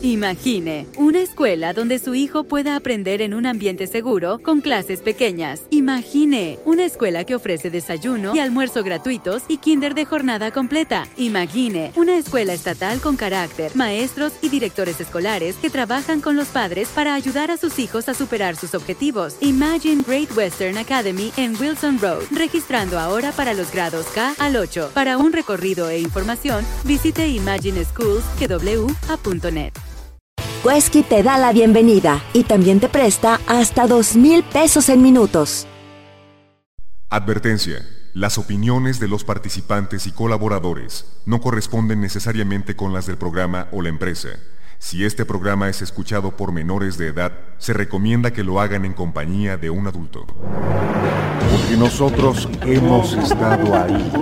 Imagine una escuela donde su hijo pueda aprender en un ambiente seguro con clases pequeñas. Imagine una escuela que ofrece desayuno y almuerzo gratuitos y kinder de jornada completa. Imagine una escuela estatal con carácter, maestros y directores escolares que trabajan con los padres para ayudar a sus hijos a superar sus objetivos. Imagine Great Western Academy en Wilson Road, registrando ahora para los grados K al 8. Para un recorrido e información, visite imagineschools.net. Quesky te da la bienvenida y también te presta hasta 2,000 pesos en minutos. Advertencia. Las opiniones de los participantes y colaboradores no corresponden necesariamente con las del programa o la empresa. Si este programa es escuchado por menores de edad, se recomienda que lo hagan en compañía de un adulto. Porque nosotros hemos estado ahí.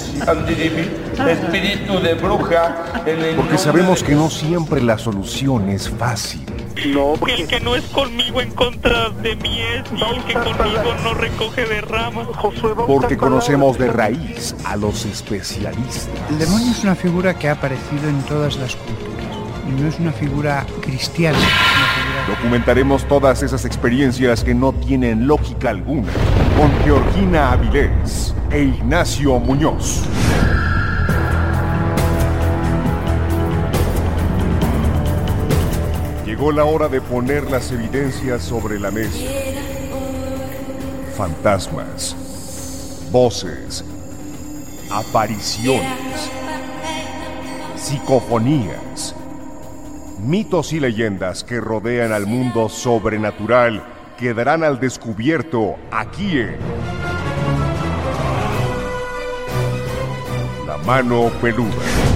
Espíritu de bruja. Porque sabemos que no siempre la solución es fácil. No, el que no es conmigo en contra de mí es, y el que conmigo no recoge de ramas. Porque conocemos de raíz a los especialistas. El demonio es una figura que ha aparecido en todas las culturas. Y no es una figura cristiana. Documentaremos todas esas experiencias que no tienen lógica alguna con Georgina Avilés e Ignacio Muñoz. Llegó la hora de poner las evidencias sobre la mesa. Fantasmas, voces, apariciones, psicofonías, mitos y leyendas que rodean al mundo sobrenatural quedarán al descubierto aquí en La Mano Peluda.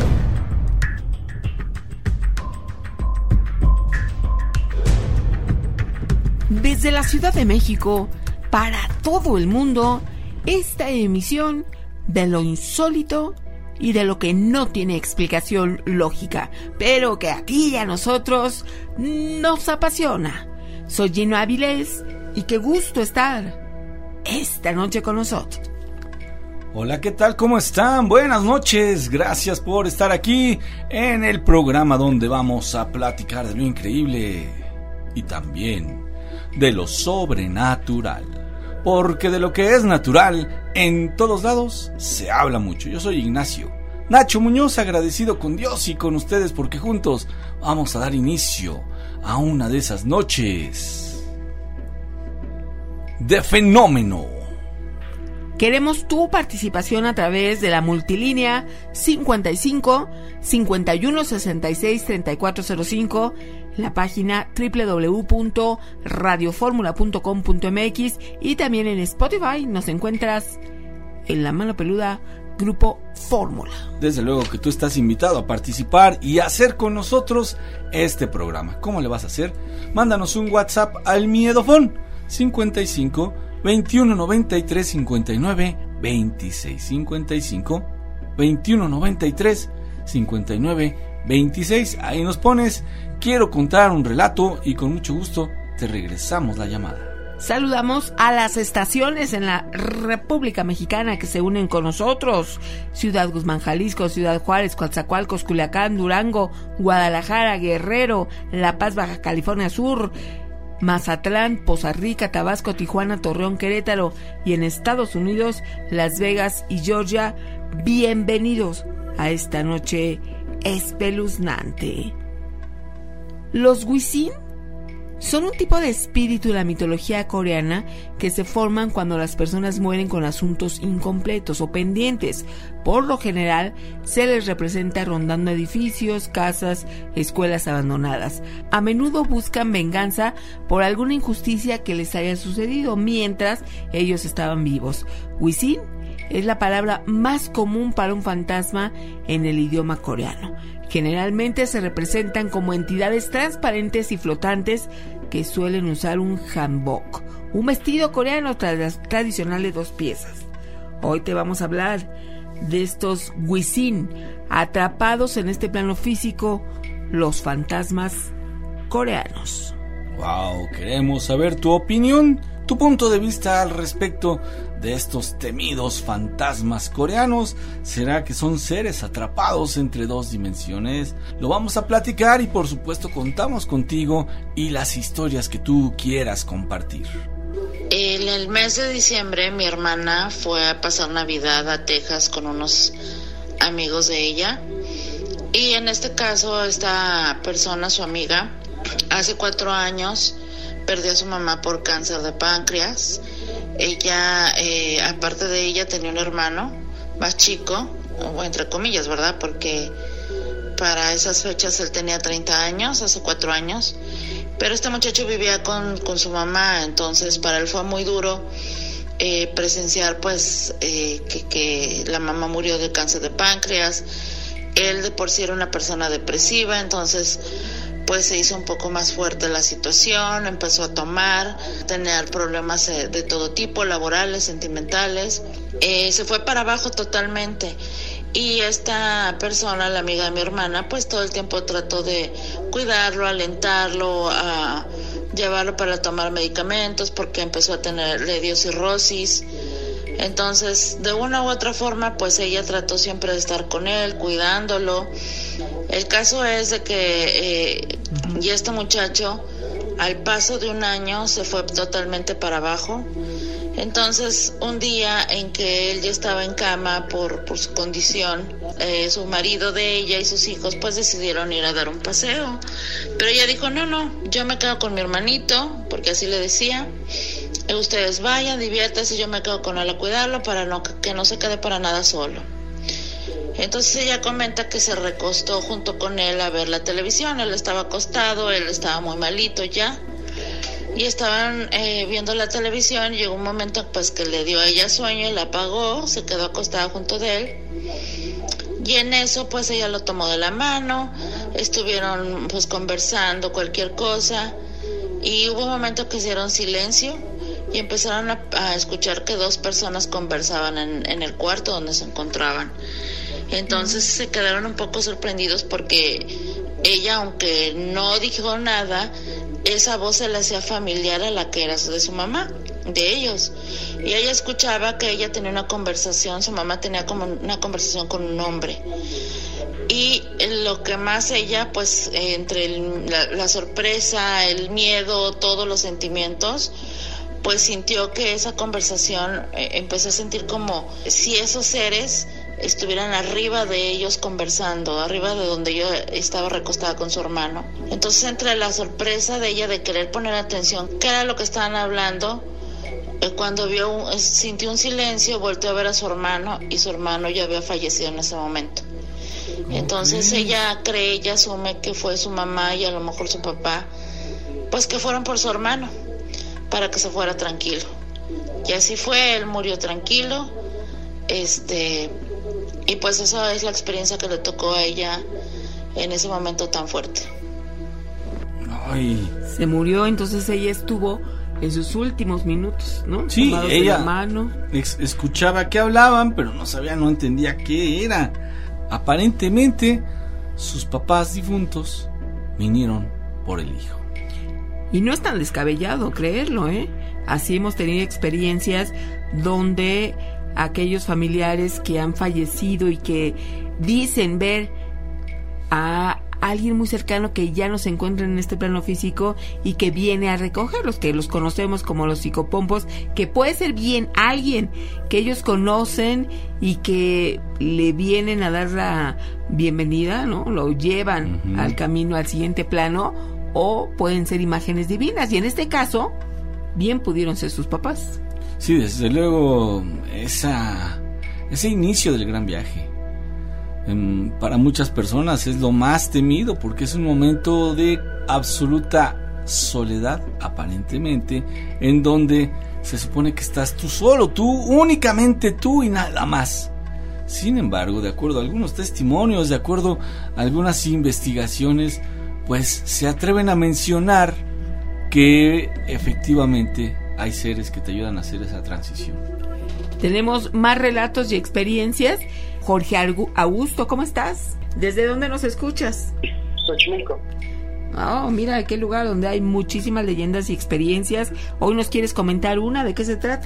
Desde la Ciudad de México, para todo el mundo, esta emisión de lo insólito y de lo que no tiene explicación lógica, pero que aquí a nosotros nos apasiona. Soy Gino Avilés y qué gusto estar esta noche con nosotros. Hola, ¿qué tal? ¿Cómo están? Buenas noches, gracias por estar aquí en el programa donde vamos a platicar de lo increíble y también de lo sobrenatural. Porque de lo que es natural, en todos lados, se habla mucho. Yo soy Ignacio Nacho Muñoz, agradecido con Dios y con ustedes porque juntos vamos a dar inicio a una de esas noches de fenómeno. Queremos tu participación a través de la multilínea 55 51 66 3405, la página www.radioformula.com.mx y también en Spotify nos encuentras en La Mano Peluda Grupo Fórmula. Desde luego que tú estás invitado a participar y a hacer con nosotros este programa. ¿Cómo le vas a hacer? Mándanos un WhatsApp al Miedofón 55 21 93 59 26 55 21 93 59 26. Ahí nos pones quiero contar un relato y con mucho gusto te regresamos la llamada. Saludamos a las estaciones en la República Mexicana que se unen con nosotros: Ciudad Guzmán, Jalisco, Ciudad Juárez, Coatzacoalcos, Culiacán, Durango, Guadalajara, Guerrero, La Paz, Baja California Sur, Mazatlán, Poza Rica, Tabasco, Tijuana, Torreón, Querétaro y en Estados Unidos, Las Vegas y Georgia. Bienvenidos a esta noche espeluznante. Los Wisin son un tipo de espíritu de la mitología coreana que se forman cuando las personas mueren con asuntos incompletos o pendientes. Por lo general, se les representa rondando edificios, casas, escuelas abandonadas. A menudo buscan venganza por alguna injusticia que les haya sucedido mientras ellos estaban vivos. Wisin es la palabra más común para un fantasma en el idioma coreano. Generalmente se representan como entidades transparentes y flotantes que suelen usar un hanbok, un vestido coreano tradicional de 2 piezas. Hoy te vamos a hablar de estos Wisin, atrapados en este plano físico, los fantasmas coreanos. Wow, queremos saber tu opinión, tu punto de vista al respecto de estos temidos fantasmas coreanos? ¿Será que son seres atrapados entre dos dimensiones? Lo vamos a platicar y por supuesto contamos contigo y las historias que tú quieras compartir. En el mes de diciembre mi hermana fue a pasar Navidad a Texas con unos amigos de ella, y en este caso esta persona, su amiga, hace 4 años perdió a su mamá por cáncer de páncreas. Ella, aparte de ella, tenía un hermano más chico, o entre comillas, ¿verdad? Porque para esas fechas él tenía 30 años, hace 4 años. Pero este muchacho vivía con su mamá, entonces para él fue muy duro presenciar pues que la mamá murió de cáncer de páncreas. Él de por sí era una persona depresiva, entonces pues se hizo un poco más fuerte la situación, empezó a tomar, tener problemas de todo tipo, laborales, sentimentales, se fue para abajo totalmente. Y esta persona, la amiga de mi hermana, pues todo el tiempo trató de cuidarlo, alentarlo, a llevarlo para tomar medicamentos, porque empezó le dio cirrosis. Entonces, de una u otra forma, pues ella trató siempre de estar con él, cuidándolo. El caso es de que ya este muchacho, al paso de 1 año, se fue totalmente para abajo. Entonces, un día en que él ya estaba en cama por su condición, su marido de ella y sus hijos pues decidieron ir a dar un paseo. Pero ella dijo, no, yo me quedo con mi hermanito, porque así le decía. Ustedes vayan, diviértanse, yo me quedo con él a cuidarlo para que no se quede para nada solo. Entonces ella comenta que se recostó junto con él a ver la televisión. Él estaba acostado, él estaba muy malito ya, y estaban viendo la televisión. Llegó un momento pues que le dio a ella sueño y la apagó, se quedó acostada junto de él, y en eso pues ella lo tomó de la mano, estuvieron pues conversando cualquier cosa, y hubo un momento que hicieron silencio y empezaron a escuchar que 2 personas conversaban en el cuarto donde se encontraban. Entonces se quedaron un poco sorprendidos porque ella, aunque no dijo nada, esa voz se le hacía familiar a la que era de su mamá, de ellos. Y ella escuchaba que ella tenía una conversación, su mamá tenía como una conversación con un hombre. Y lo que más ella, pues, entre la sorpresa, el miedo, todos los sentimientos, pues sintió que esa conversación, empezó a sentir como si esos seres estuvieran arriba de ellos conversando, arriba de donde yo estaba recostada con su hermano. Entonces, entre la sorpresa de ella de querer poner atención qué era lo que estaban hablando, cuando sintió un silencio, volteó a ver a su hermano, y su hermano ya había fallecido en ese momento. Entonces ella asume que fue su mamá y a lo mejor su papá, pues que fueron por su hermano para que se fuera tranquilo. Y así fue, él murió tranquilo, y pues esa es la experiencia que le tocó a ella en ese momento tan fuerte. Ay. Se murió, entonces ella estuvo en sus últimos minutos, ¿no? Sí, tomados ella de la mano. Escuchaba que hablaban, pero no entendía qué era. Aparentemente, sus papás difuntos vinieron por el hijo. Y no es tan descabellado creerlo, ¿eh? Así hemos tenido experiencias donde aquellos familiares que han fallecido y que dicen ver a alguien muy cercano que ya no se encuentra en este plano físico y que viene a recogerlos, que los conocemos como los psicopompos, que puede ser bien alguien que ellos conocen y que le vienen a dar la bienvenida, ¿no? Lo llevan al camino, al siguiente plano, o pueden ser imágenes divinas, y en este caso bien pudieron ser sus papás. Sí, desde luego ese inicio del gran viaje para muchas personas es lo más temido, porque es un momento de absoluta soledad, aparentemente, en donde se supone que estás tú solo, tú, únicamente tú y nada más. Sin embargo, de acuerdo a algunos testimonios, de acuerdo a algunas investigaciones, pues se atreven a mencionar que efectivamente hay seres que te ayudan a hacer esa transición. Tenemos más relatos y experiencias. Jorge Augusto, ¿cómo estás? ¿Desde dónde nos escuchas? Xochimilco. Oh, mira, qué lugar donde hay muchísimas leyendas y experiencias. Hoy nos quieres comentar una, ¿de qué se trata?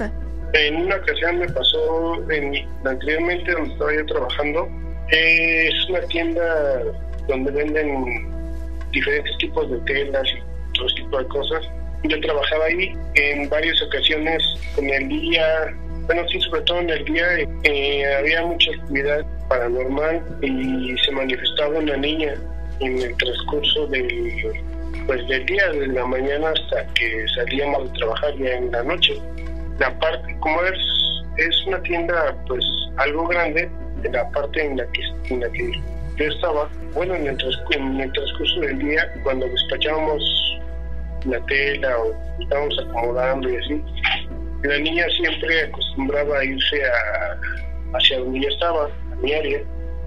En una ocasión me pasó, anteriormente donde estaba yo trabajando, es una tienda donde venden diferentes tipos de telas y todo tipo de cosas. Yo trabajaba ahí en varias ocasiones en el día, sobre todo en el día, había mucha actividad paranormal y se manifestaba una niña en el transcurso del día, desde la mañana hasta que salíamos de trabajar ya en la noche. La parte, como es una tienda pues algo grande, de la parte en la que yo estaba, en el transcurso del día, cuando despachábamos la tela o estábamos acomodando y así, la niña siempre acostumbraba a irse hacia donde yo estaba, a mi área,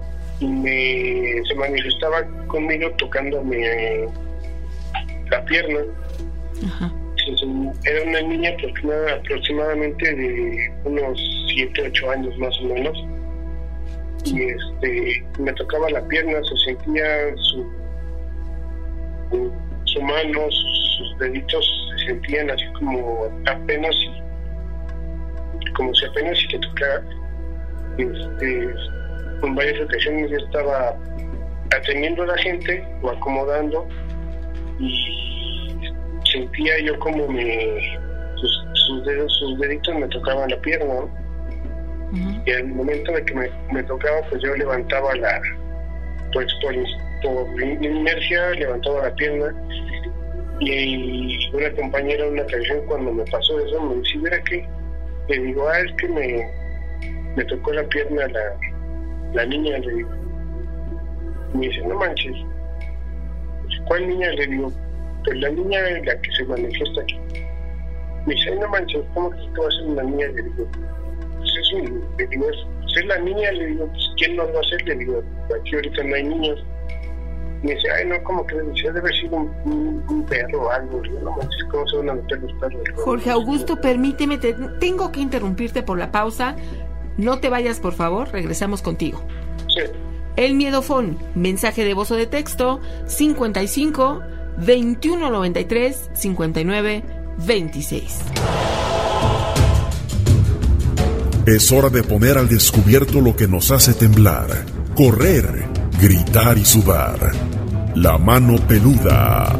y se manifestaba conmigo tocándome la pierna. Ajá. Era una niña aproximadamente de unos 7, 8 años más o menos, y me tocaba la pierna, se sentía su mano, sus deditos se sentían así como si apenas si te tocara. En varias ocasiones yo estaba atendiendo a la gente o acomodando y sentía yo como sus deditos me tocaban la pierna, ¿no? Uh-huh. Y al momento de que me tocaba, pues yo levantaba por inercia levantaba la pierna, y una compañera en una ocasión cuando me pasó eso me dice, ¿mira qué? Le digo, es que me tocó la pierna la niña, le digo. Me dice, no manches. ¿Cuál niña? Le digo, pues la niña es la que se manifiesta aquí. Me dice, no manches, ¿cómo que va a ser una niña? Le digo, pues es la niña, le digo, pues ¿quién nos va a hacer? Le digo, aquí ahorita no hay niños. Me dice, no, ¿cómo que debe haber sido un perro o algo? Le digo, no manches, ¿cómo se van a meter los perros? Jorge Augusto, permíteme, tengo que interrumpirte por la pausa. No te vayas, por favor, regresamos contigo. Sí. El Miedofón, mensaje de voz o de texto, 55 21 93 59 26. Es hora de poner al descubierto lo que nos hace temblar, correr, gritar y sudar. La mano peluda.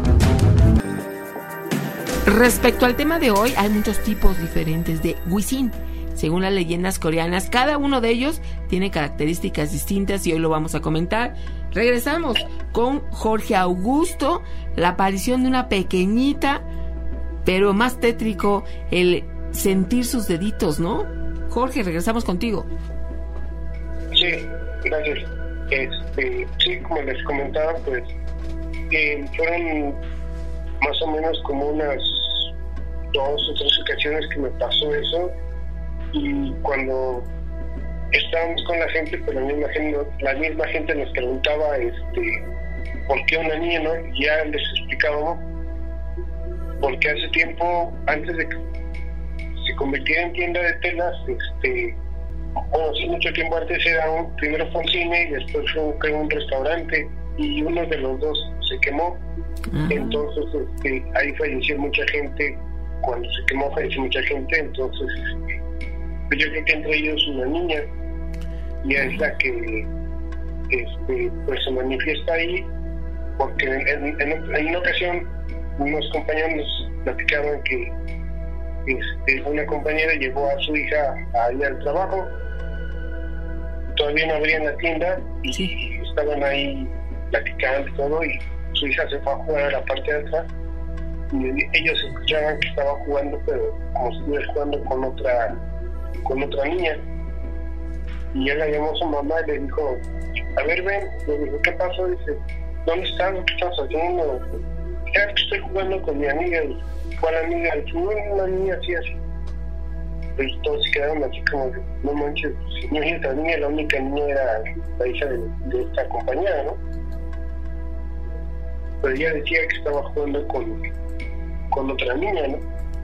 Respecto al tema de hoy, hay muchos tipos diferentes de Wisin. Según las leyendas coreanas, cada uno de ellos tiene características distintas y hoy lo vamos a comentar. Regresamos con Jorge Augusto, la aparición de una pequeñita, pero más tétrico, el sentir sus deditos, ¿no? Jorge, regresamos contigo. Sí, gracias. Sí, como les comentaba, pues fueron más o menos como unas 2 o 3 ocasiones que me pasó eso. Y cuando estábamos con la gente, pues la misma gente nos preguntaba por qué una niña, ¿no? Y ya les explicábamos porque hace tiempo, antes de que se convirtiera en tienda de telas, hace mucho tiempo antes primero fue un cine y después fue un restaurante, y uno de los dos se quemó. Uh-huh. Entonces ahí falleció mucha gente. Cuando se quemó falleció mucha gente, entonces pues yo creo que entre ellos una niña, y es la que pues se manifiesta ahí, porque en una ocasión unos compañeros nos platicaban que una compañera llevó a su hija ahí al trabajo, todavía no abrían la tienda y estaban ahí platicando y todo, y su hija se fue a jugar a la parte de atrás, y ellos escuchaban que estaba jugando, pero como si estuviera jugando con otra niña, y él la llamó a su mamá y le dijo, a ver, ven. Le dijo, ¿qué pasó? Dice, ¿dónde estás? ¿Qué estás haciendo? Ya que estoy jugando con mi amiga. ¿Cuál amiga? Dice, una niña así. Pues todos se quedaron así como, no manches, si no es esta niña, la única niña era la hija de esta compañera, ¿no? Pero ella decía que estaba jugando con otra niña, ¿no?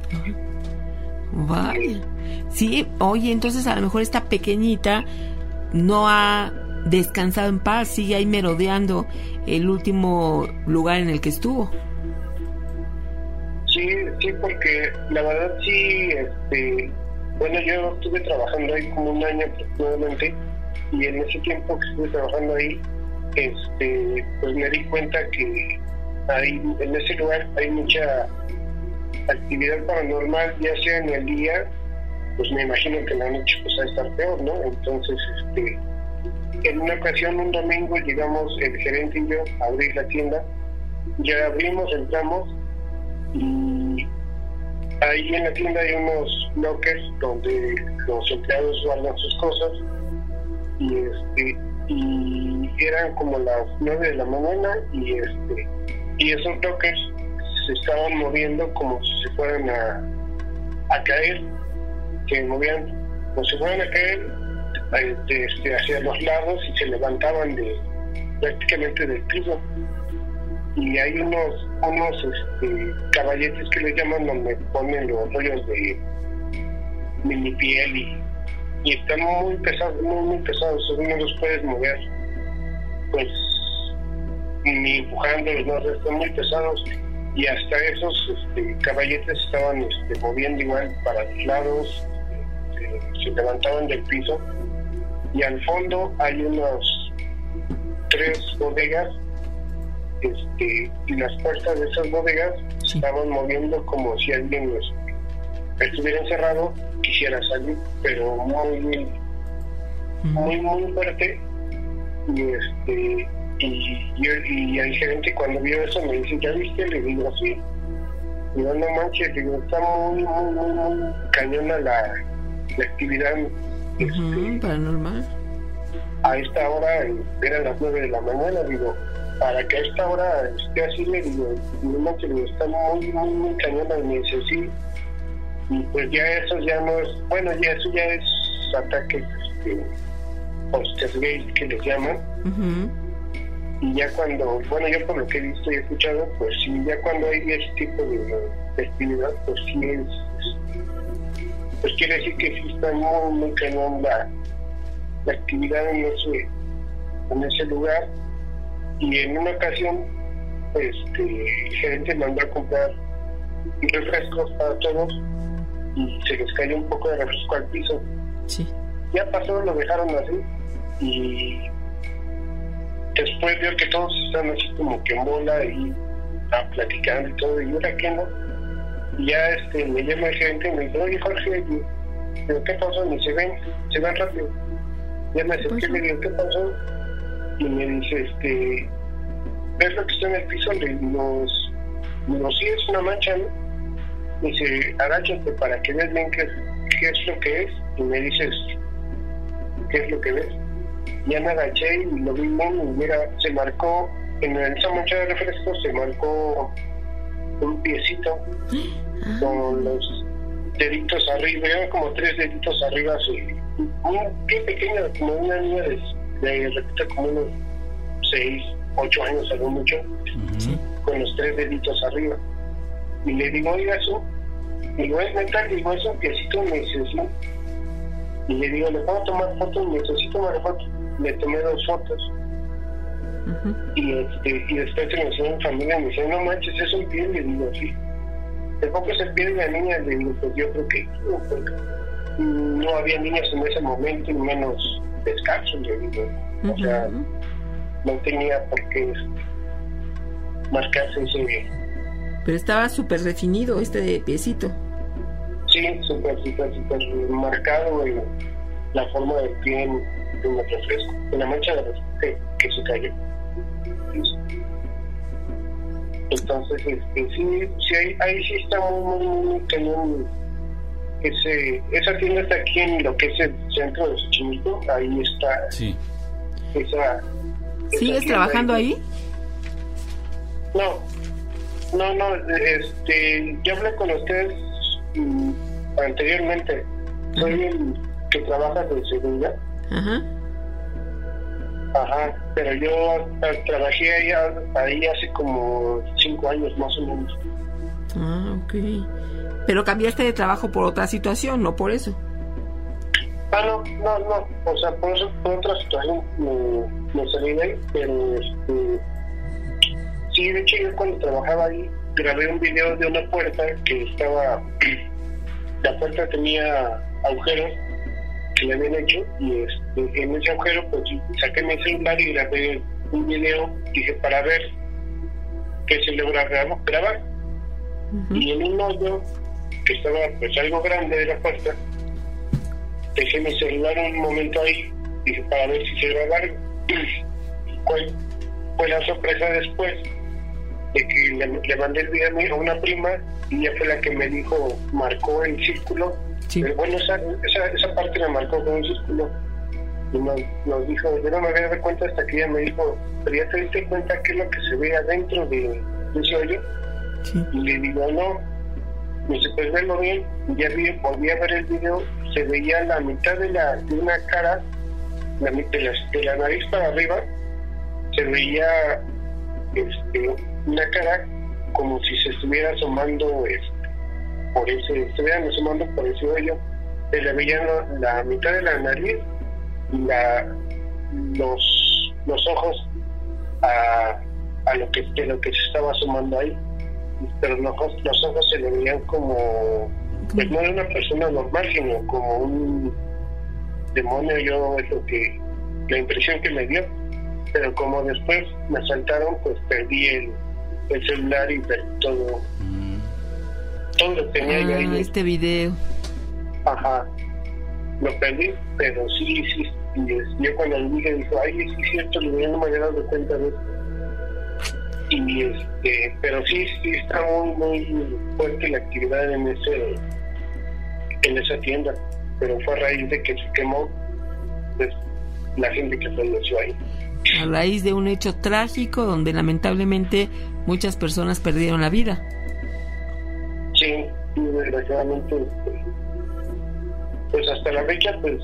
Vale. Sí, oye, entonces a lo mejor esta pequeñita no ha descansado en paz, sigue ahí merodeando el último lugar en el que estuvo. Sí, porque la verdad sí, bueno, yo estuve trabajando ahí como un año aproximadamente, y en ese tiempo que estuve trabajando ahí, pues me di cuenta que ahí, en ese lugar hay mucha actividad paranormal, ya sea en el día, pues me imagino que en la noche pues va a estar peor, ¿no? Entonces, en una ocasión, un domingo, llegamos el gerente y yo a abrir la tienda, ya abrimos, entramos, y ahí en la tienda hay unos lockers donde los empleados guardan sus cosas, y eran como las 9 de la mañana, y esos lockers se estaban moviendo como si se fueran a caer, se movían como si fueran a caer hacia los lados y se levantaban prácticamente del piso. Y hay unos caballetes que le llaman, donde ponen los rollos de mini piel, y están muy pesados, muy pesados, no los puedes mover pues ni empujándolos, no, están muy pesados, y hasta esos caballetes estaban moviendo igual para los lados, se levantaban del piso, y al fondo hay unos 3 bodegas, y las puertas de esas bodegas se estaban moviendo como si alguien estuviera encerrado, quisiera salir, pero muy fuerte. Y el gerente, cuando vio eso, me dice, ¿ya viste? Le digo, sí. Digo, no manches, digo, está muy cañona la actividad paranormal. A esta hora, eran las 9 de la mañana, digo, para que a esta hora esté así, le digo, no manches, digo, está muy cañona. Y me dice, sí. Y pues ya eso ya no es, bueno, ya eso ya es ataques poltergeist que les llaman. Y ya cuando, bueno, yo por lo que he visto y he escuchado, pues sí, ya cuando hay ese tipo de festividad, pues sí pues quiere decir que sí está muy cañón la actividad en ese lugar. Y en una ocasión, el gerente mandó a comprar refrescos para todos, y se les cayó un poco de refresco al piso. Sí. Ya pasó, lo dejaron así, y después veo que todos están así como que en bola y platicando y todo, y ahora que no. Y ya me llama el gerente y me dice, oye Jorge, ¿pero qué pasó? Y se van rápido. Ya me acerqué y le digo, ¿qué pasó? Y me dice, ¿ves lo que está en el piso? Le digo, sí, es una mancha, ¿no? Me dice, agáchate para que veas bien qué es lo que es, y me dices, ¿qué es lo que ves? Ya me agaché y lo vi bien, y se marcó, en esa mancha de refresco se marcó un piecito con los deditos arriba, eran como 3 deditos arriba, un pie pequeño, como una niña repito, como unos 6, 8 años, algo mucho, con los 3 deditos arriba. Y le digo, oiga, eso, digo, es mental, digo, es un piecito, me dice, sí. Y le digo, ¿le puedo tomar fotos? Me dice, sí, tomar fotos. Le tomé 2 fotos. Y después se me enseñó en familia, me dice, no manches, es un pie. Le digo, sí. Tampoco es el pie de la niña. Le digo, pues yo creo que no había niños en ese momento, y menos descalzos, le digo. O sea, no tenía por qué marcarse ese. Pero estaba súper definido piecito. Sí, súper marcado en la forma del pie en el refresco, en la mancha de refresco que se cayó. Entonces, sí, ahí sí está muy cañón. Esa tienda está aquí en lo que es el centro de Xochimilco, ahí está. Sí. ¿Sigues trabajando ahí? No, yo hablé con ustedes anteriormente. Soy el que trabaja de seguridad. Pero yo trabajé ahí hace como 5 años más o menos. Ok. Pero cambiaste de trabajo por otra situación, no por eso. No, o sea, por otra situación me salí de ahí, pero sí, de hecho yo cuando trabajaba ahí grabé un video de una puerta que estaba, la puerta tenía agujeros que le habían hecho, y en ese agujero pues saqué mi celular y grabé un video, dije, para ver qué se logra grabar. Y en un hoyo que estaba pues algo grande de la puerta, dejé mi celular un momento ahí, dije, para ver si se grababa algo. Fue la sorpresa después de que le mandé el video a una prima, y ella fue la que me dijo, marcó el círculo. Sí. Bueno, esa parte la marcó con un círculo, y nos dijo, yo no me había dado cuenta hasta que ella me dijo, pero ya te diste cuenta qué es lo que se ve adentro de ese hoyo. Sí. Y le digo, no. Me dice, pues verlo bien. Y ya volví a ver el video, se veía la mitad de una cara, de la nariz para arriba, se veía una cara como si se estuviera asomando por ese hoyo. Se le veía la mitad de la nariz y los ojos a lo que se estaba asomando ahí, pero los ojos se le veían como, pues no de una persona normal, sino como un demonio. Es la impresión que me dio. Pero como después me asaltaron, pues perdí el celular y perdí todo lo que tenía yo ahí. Este video. Ajá, lo perdí, pero sí, y yo cuando le dije, ay, sí es cierto, no me había dado cuenta de eso. Y pero sí está muy fuerte la actividad en esa tienda, pero fue a raíz de que se quemó, pues, la gente que falleció ahí. A raíz de un hecho trágico donde lamentablemente muchas personas perdieron la vida. Sí, desgraciadamente, pues hasta la fecha, pues,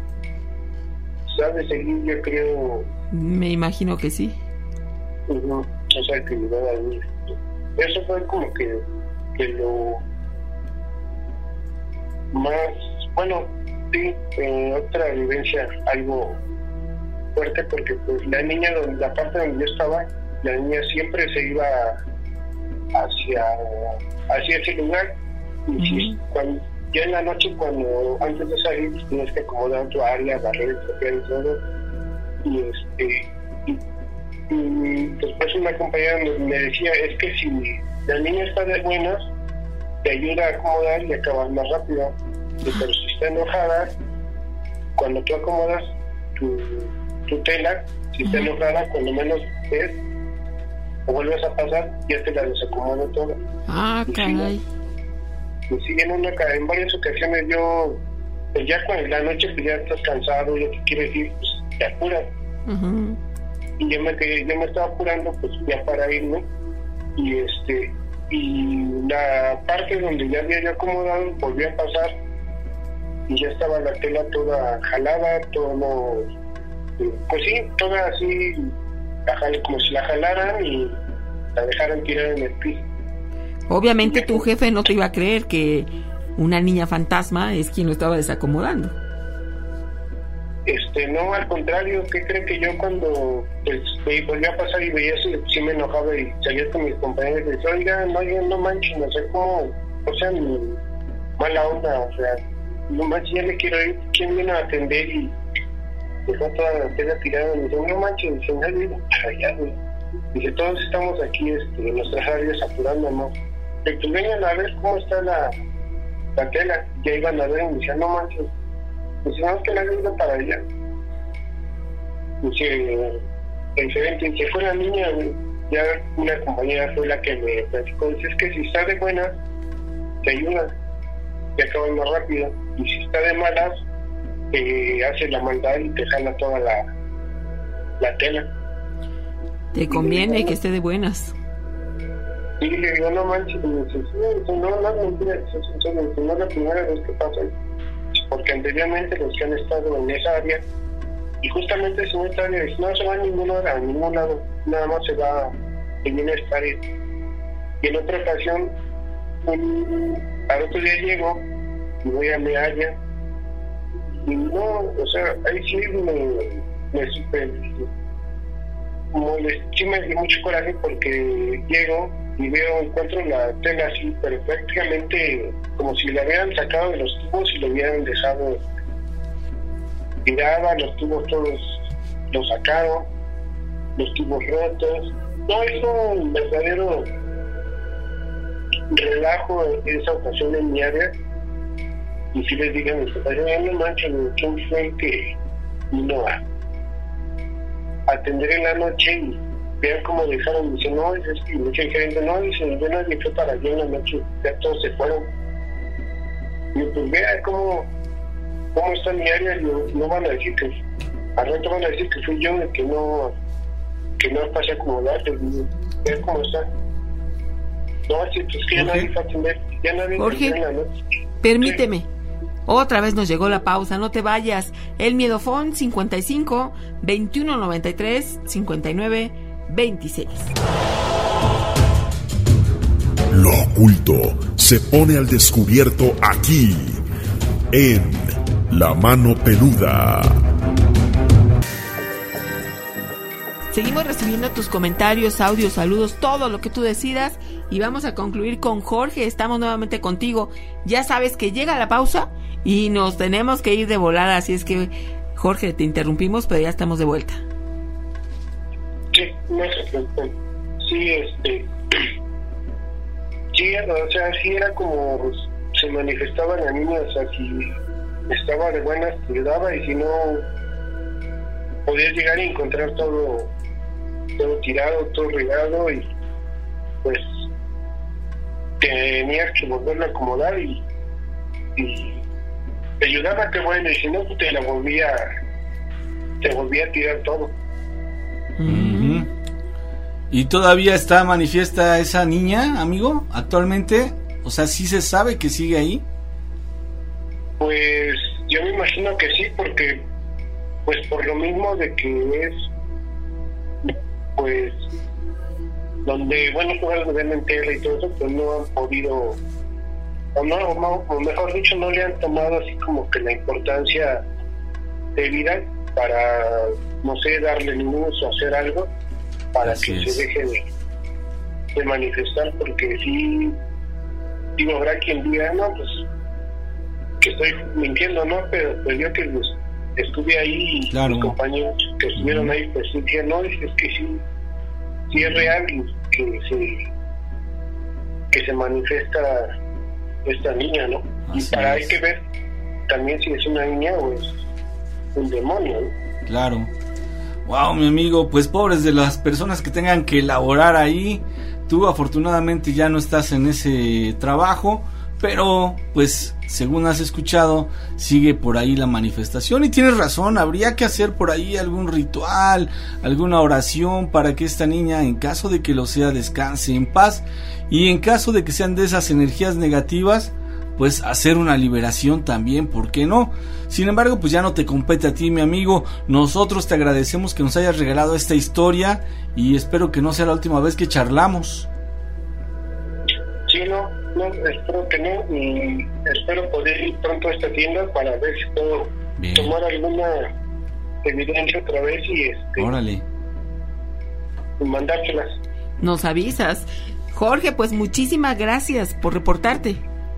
sabe seguir, yo creo. Me imagino que sí. Esa actividad ahí. Eso fue como que lo más, bueno, sí, otra vivencia algo fuerte, porque pues la niña, la parte donde yo estaba, la niña siempre se iba hacia ese lugar, y ya en la noche, cuando antes de salir, pues, tienes que acomodar tu área, barrer, limpiar y todo, y después una compañera me decía, es que si la niña está de buenas, te ayuda a acomodar y acabas más rápido, pero si está enojada, cuando tú acomodas tu tela, si está enojada, cuando menos ves o vuelves a pasar, ya te la desacomodo toda. Caray. Y sí, en varias ocasiones yo, pues ya cuando en la noche, pues ya estás cansado, ya te quieres ir, pues te apuras. Y yo me estaba apurando, pues ya para irme, y la parte donde ya había yo acomodado volví a pasar, y ya estaba la tela toda jalada, todo, pues sí, toda así, como si la jalaran y la dejaran tirada en el piso. Obviamente tu jefe no te iba a creer que una niña fantasma es quien lo estaba desacomodando. No, al contrario, ¿qué creen que yo cuando pues volvía a pasar y veía eso, sí me enojaba y salía con mis compañeros y decía, oigan, no manches, no sé cómo, o sea, mala onda, o sea, no manches, ya me quiero ir, ¿quién viene a atender? Y dejó toda la tela tirada, y me dice, no manches, dice, nadie, allá, güey. Dice, todos estamos aquí en nuestras áreas apurándonos. Pues vengan a ver cómo está la tela. Ya iban a ver y me decían, no manches. Dice, no, es que la iba para allá. Dice, diferente, dice, fue la niña, ya una compañera fue la que me platicó. Dice, es que si está de buenas, te ayuda, te acabas más rápido. Y si está de malas, hace la maldad y te jala toda la tela. Te conviene que esté de buenas. Y le digo, no manches, y me dice, no, mentira, no es la primera vez que pasa, porque anteriormente los que han estado en esa área, y justamente en esta área, no se va a ningún lado, nada más se va en esta área. Y en otra ocasión, al otro día llego y voy a mi área, y no, o sea, ahí sí me super, sí me dio mucho coraje, porque llego y encuentro la tela así, pero prácticamente como si la hubieran sacado de los tubos y lo hubieran dejado tirada, los tubos todos los sacaron, los tubos rotos. No, es un verdadero relajo en esa ocasión en mi área. Y si les digan, no manches, ¿quién fue que vino a atender en la noche? Y vean cómo dejaron, dice, no, es que mucha gente, no, dice, yo nadie fue para allá en la noche, ya todos se fueron. Y pues vea cómo está mi área, y no van a decir que, al rato van a decir que fui yo el que no pasé a acomodarte, vean cómo está. No, sí, pues que ya nadie fue a atender, ya nadie Jorge, en la noche. Permíteme. Otra vez nos llegó la pausa, no te vayas. El Miedofón 55 21 93 59 26. Lo oculto se pone al descubierto aquí, en La Mano Peluda. Seguimos recibiendo tus comentarios, audios, saludos, todo lo que tú decidas. Y vamos a concluir con Jorge. Estamos nuevamente contigo. Ya sabes que llega la pausa y nos tenemos que ir de volada. Así es que, Jorge, te interrumpimos, pero ya estamos de vuelta. Sí, no se preocupen. Sí, sí, o sea, sí era como se manifestaba la niña, o sea, si estaba de buenas te daba, y si no, podías llegar y encontrar todo tirado, todo regado, y pues tenías que volverlo a acomodar y te ayudaba, que bueno, y si no, te volvía a tirar todo. Uh-huh. ¿Y todavía está manifiesta esa niña, amigo, actualmente? O sea, ¿sí se sabe que sigue ahí? Pues yo me imagino que sí, porque pues por lo mismo de que es pues donde, bueno, pues lo ven en tele y todo eso, pues no han podido, o mejor dicho, no le han tomado así como que la importancia debida para, no sé, darle luz o hacer algo para así que se deje de manifestar, porque sí, digo, habrá quien diga, no, pues que estoy mintiendo, ¿no? Pero pues yo que estuve ahí, y claro, mis compañeros que estuvieron ahí, pues sí, no, es que sí es real, y que se manifiesta esta niña, ¿no? Así y para hay que ver también si es una niña o es un demonio, ¿no? Claro. Wow, mi amigo, pues pobres de las personas que tengan que laborar ahí. Tú afortunadamente ya no estás en ese trabajo, pero pues según has escuchado, sigue por ahí la manifestación, y tienes razón, habría que hacer por ahí algún ritual, alguna oración para que esta niña, en caso de que lo sea, descanse en paz, y en caso de que sean de esas energías negativas, pues hacer una liberación también, ¿por qué no? Sin embargo, pues ya no te compete a ti, mi amigo. Nosotros te agradecemos que nos hayas regalado esta historia, y espero que no sea la última vez que charlamos. Sí, no, espero que no, y espero poder ir pronto a esta tienda para ver si puedo tomar alguna evidencia otra vez y órale, y mandárselas. Nos avisas. Jorge, pues muchísimas gracias por reportarte.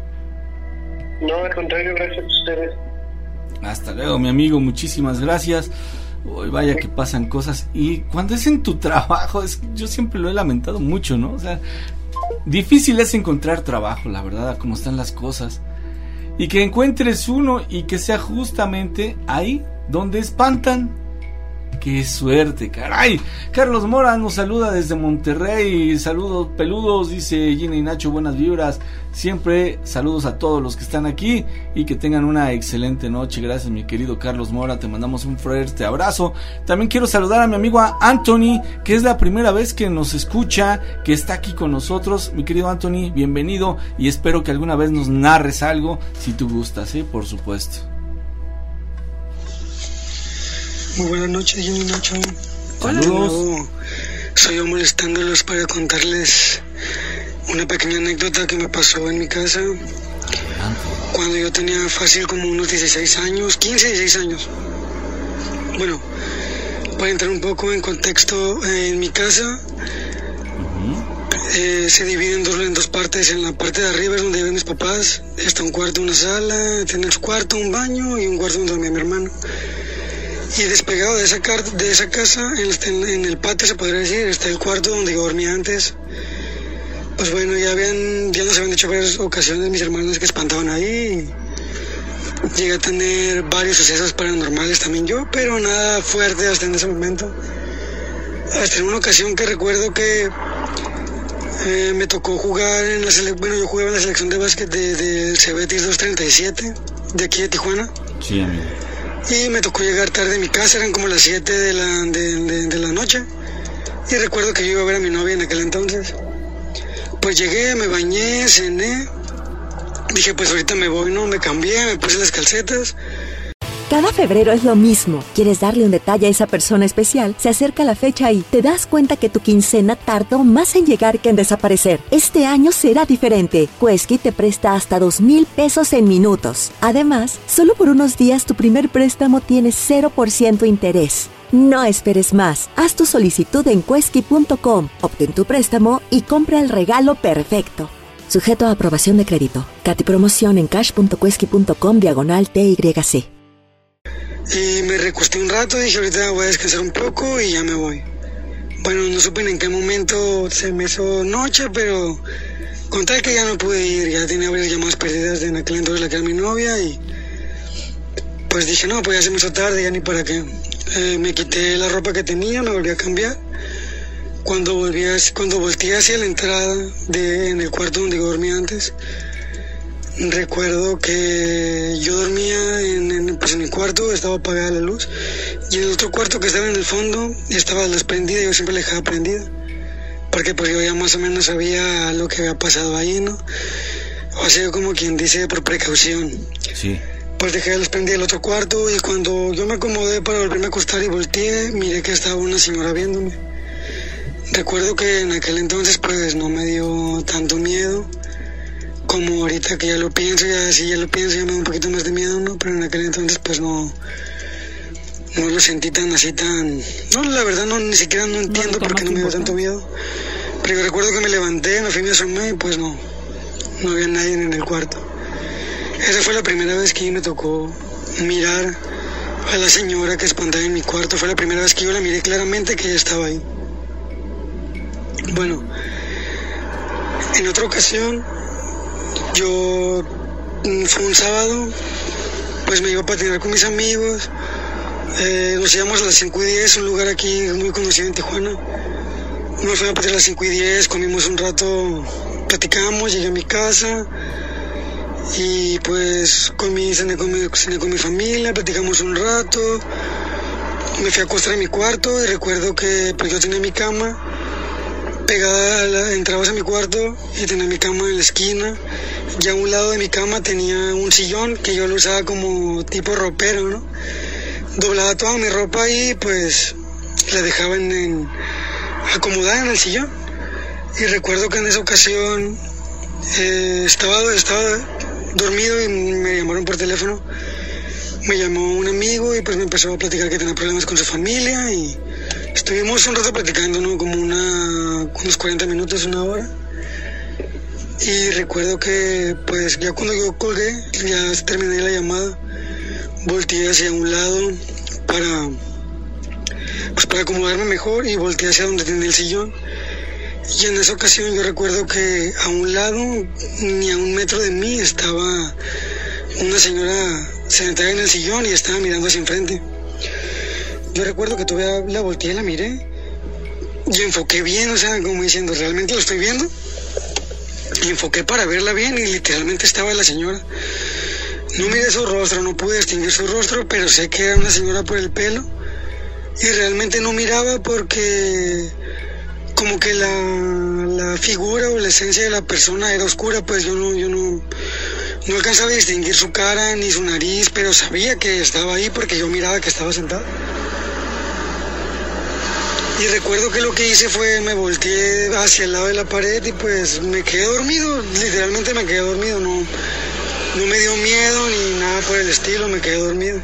No, al contrario, gracias a ustedes. Hasta luego, mi amigo, muchísimas gracias. Uy, vaya que pasan cosas. Y cuando es en tu trabajo, yo siempre lo he lamentado mucho, ¿no? O sea, difícil es encontrar trabajo, la verdad, como están las cosas. Y que encuentres uno y que sea justamente ahí donde espantan. ¡Qué suerte, caray! Carlos Mora nos saluda desde Monterrey. Saludos peludos, dice Gina y Nacho, buenas vibras. Siempre saludos a todos los que están aquí y que tengan una excelente noche. Gracias, mi querido Carlos Mora, te mandamos un fuerte abrazo. También quiero saludar a mi amigo Anthony, que es la primera vez que nos escucha, que está aquí con nosotros. Mi querido Anthony, bienvenido, y espero que alguna vez nos narres algo, si tú gustas, por supuesto. Muy buenas noches, Jimmy Nacho. Saludos. Soy yo molestándolos para contarles una pequeña anécdota que me pasó en mi casa cuando yo tenía fácil como unos 16 años, 15, 16 años. Bueno, para entrar un poco en contexto, en mi casa Se divide en dos partes. En la parte de arriba es donde viven mis papás. Está un cuarto, una sala, tiene su cuarto, un baño y un cuarto donde dormía mi hermano. Y despegado de esa casa, en el patio se podría decir, está el cuarto donde yo dormía antes. Pues bueno, ya nos habían dicho varias ocasiones mis hermanos que espantaban ahí. Llegué a tener varios sucesos paranormales también yo, pero nada fuerte hasta en ese momento. Hasta en una ocasión que recuerdo que me tocó jugar en la selección, bueno, yo jugaba en la selección de básquet del Cebetis 237, de aquí de Tijuana. Sí, amigo. Y me tocó llegar tarde a mi casa, eran como las 7 de la noche. Y recuerdo que yo iba a ver a mi novia en aquel entonces. Pues llegué, me bañé, cené. Dije, pues ahorita me voy, ¿no? Me cambié, me puse las calcetas. Cada febrero es lo mismo. ¿Quieres darle un detalle a esa persona especial? Se acerca la fecha y te das cuenta que tu quincena tardó más en llegar que en desaparecer. Este año será diferente. Quesky te presta hasta 2,000 pesos en minutos. Además, solo por unos días tu primer préstamo tiene 0% interés. No esperes más. Haz tu solicitud en quesky.com, obtén tu préstamo y compra el regalo perfecto. Sujeto a aprobación de crédito. Cati promoción en cash.quesky.com/TYC. Y me recosté un rato, dije ahorita voy a descansar un poco y ya me voy. Bueno, no supe en qué momento se me hizo noche, pero con tal que ya no pude ir, ya tenía varias llamadas perdidas de en aquel entonces la que era mi novia y pues dije no, pues ya se me hizo tarde, ya ni para qué. Me quité la ropa que tenía, me volví a cambiar. Cuando volteé hacia la entrada en el cuarto donde yo dormía antes, recuerdo que yo dormía en mi cuarto, estaba apagada la luz, y en el otro cuarto que estaba en el fondo estaba la luz prendida, yo siempre la dejaba prendida, porque pues yo ya más o menos sabía lo que había pasado ahí, ¿no? O sea, como quien dice, por precaución. Sí. Pues dejé la luz prendida el otro cuarto, y cuando yo me acomodé para volverme a acostar y volteé, miré que estaba una señora viéndome. Recuerdo que en aquel entonces pues no me dio tanto miedo como ahorita que ya lo pienso, ya me da un poquito más de miedo, ¿no? Pero en aquel entonces pues no lo sentí no, la verdad ni siquiera no entiendo por qué no me dio tanto miedo. Pero yo recuerdo que me levanté, me fui, me asomé y pues no había nadie en el cuarto. Esa fue la primera vez que me tocó mirar a la señora que espantaba en mi cuarto. Fue la primera vez que yo la miré claramente que ella estaba ahí. Bueno, en otra ocasión, fue un sábado, pues me iba a patinar con mis amigos, nos íbamos a las 5:10, un lugar aquí muy conocido en Tijuana. Nos fuimos a patinar a las 5:10, comimos un rato, platicamos, llegué a mi casa y pues cené con mi familia, platicamos un rato, me fui a acostar en mi cuarto y recuerdo que pues yo tenía mi cama pegada, entrabas a mi cuarto y tenía mi cama en la esquina, y a un lado de mi cama tenía un sillón que yo lo usaba como tipo ropero, ¿no? Doblaba toda mi ropa y pues la dejaba acomodada en el sillón. Y recuerdo que en esa ocasión estaba dormido y me llamaron por teléfono. Me llamó un amigo y pues me empezó a platicar que tenía problemas con su familia y estuvimos un rato platicando, ¿no? Como unos 40 minutos, una hora. Y recuerdo que pues ya cuando yo colgué, ya terminé la llamada, volteé hacia un lado para acomodarme mejor y volteé hacia donde tenía el sillón. Y en esa ocasión yo recuerdo que a un lado, ni a 1 metro de mí, estaba una señora sentada en el sillón y estaba mirando hacia enfrente. Yo recuerdo que todavía la volteé, la miré y enfoqué bien, o sea, como diciendo, ¿realmente lo estoy viendo? Y enfoqué para verla bien y literalmente estaba la señora. No miré su rostro, no pude distinguir su rostro, pero sé que era una señora por el pelo y realmente no miraba porque como que la figura o la esencia de la persona era oscura, pues yo no alcanzaba a distinguir su cara ni su nariz, pero sabía que estaba ahí porque yo miraba que estaba sentada. Y recuerdo que lo que hice fue me volteé hacia el lado de la pared y pues me quedé dormido, literalmente me quedé dormido, no me dio miedo ni nada por el estilo, me quedé dormido.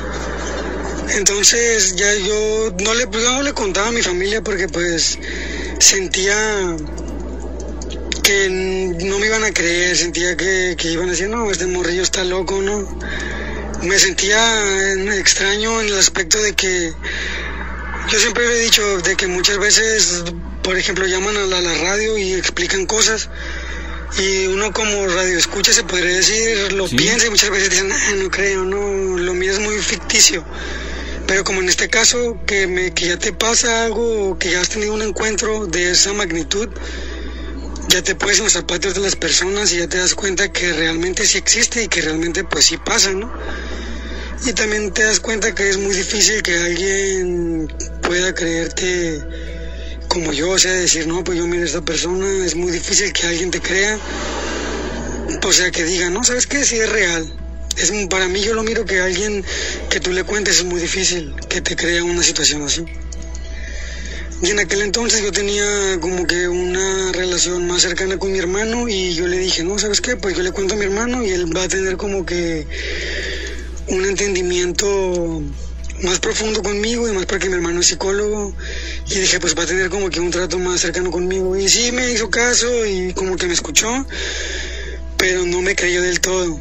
Entonces ya yo no le contaba a mi familia porque pues sentía que no me iban a creer, sentía que iban a decir, no, este morrillo está loco, ¿no? Me sentía extraño en el aspecto de que yo siempre he dicho de que muchas veces, por ejemplo, llaman a la radio y explican cosas y uno como radio escucha se podría decir, lo piensa y muchas veces dicen, no creo, no, lo mío es muy ficticio. Pero como en este caso, que ya te pasa algo, que ya has tenido un encuentro de esa magnitud, ya te pones en los zapatos de las personas y ya te das cuenta que realmente sí existe y que realmente pues sí pasa, ¿no? Y también te das cuenta que es muy difícil que alguien pueda creerte como yo, o sea, decir, no, pues yo miro a esta persona, es muy difícil que alguien te crea, o sea, que diga, no, ¿sabes qué? Sí es real. Para mí yo lo miro que alguien que tú le cuentes es muy difícil que te crea una situación así. Y en aquel entonces yo tenía como que una relación más cercana con mi hermano y yo le dije, no, ¿sabes qué? Pues yo le cuento a mi hermano y él va a tener como que un entendimiento más profundo conmigo y más porque mi hermano es psicólogo y dije, pues va a tener como que un trato más cercano conmigo. Y sí, me hizo caso y como que me escuchó, pero no me creyó del todo.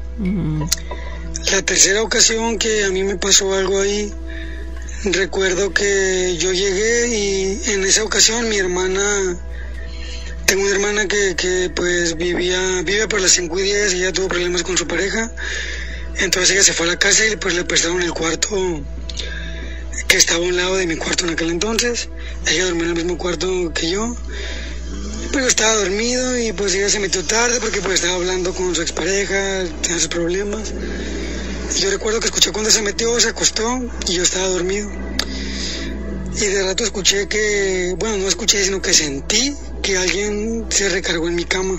La tercera ocasión que a mí me pasó algo ahí, recuerdo que yo llegué y en esa ocasión mi hermana, tengo una hermana que pues vive por las 5:10 y ella tuvo problemas con su pareja, entonces ella se fue a la casa y pues le prestaron el cuarto que estaba a un lado de mi cuarto en aquel entonces. Ella dormía en el mismo cuarto que yo, pero estaba dormido y pues ella se metió tarde porque pues estaba hablando con su expareja, tenía sus problemas. Y yo recuerdo que escuché cuando se metió, se acostó y yo estaba dormido. Y de rato escuché que, bueno, no escuché, sino que sentí que alguien se recargó en mi cama.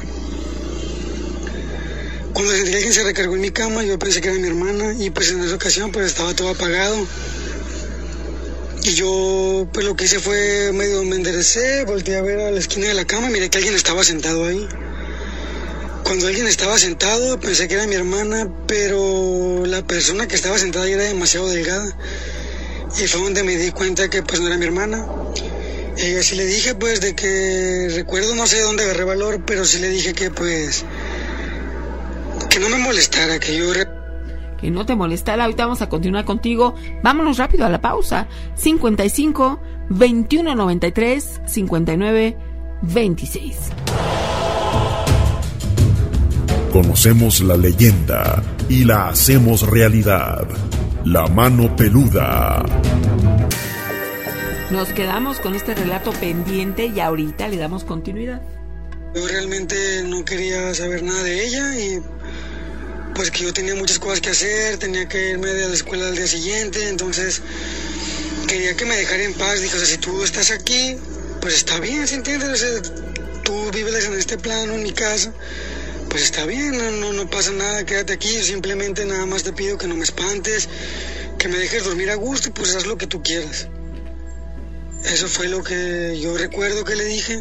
Cuando sentí que alguien se recargó en mi cama, yo pensé que era mi hermana y pues en esa ocasión pues estaba todo apagado. Y yo pues lo que hice fue medio me enderecé, volteé a ver a la esquina de la cama y miré que alguien estaba sentado ahí. Cuando alguien estaba sentado pensé que era mi hermana, pero la persona que estaba sentada ahí era demasiado delgada. Y fue donde me di cuenta que pues no era mi hermana. Y así le dije pues de que recuerdo, no sé de dónde agarré valor, pero sí le dije que pues que no me molestara, que yo... Que no te molestara. Ahorita vamos a continuar contigo. Vámonos rápido a la pausa. 55 21 93 59 26. Conocemos la leyenda y la hacemos realidad. La mano peluda. Nos quedamos con este relato pendiente y ahorita le damos continuidad. Yo realmente no quería saber nada de ella y pues que yo tenía muchas cosas que hacer, tenía que irme de la escuela al día siguiente, entonces quería que me dejara en paz. Dije, o sea, si tú estás aquí, pues está bien, ¿se entiende? O sea, tú vives en este plano, en mi casa, pues está bien, no pasa nada, quédate aquí, simplemente nada más te pido que no me espantes, que me dejes dormir a gusto y pues haz lo que tú quieras. Eso fue lo que yo recuerdo que le dije.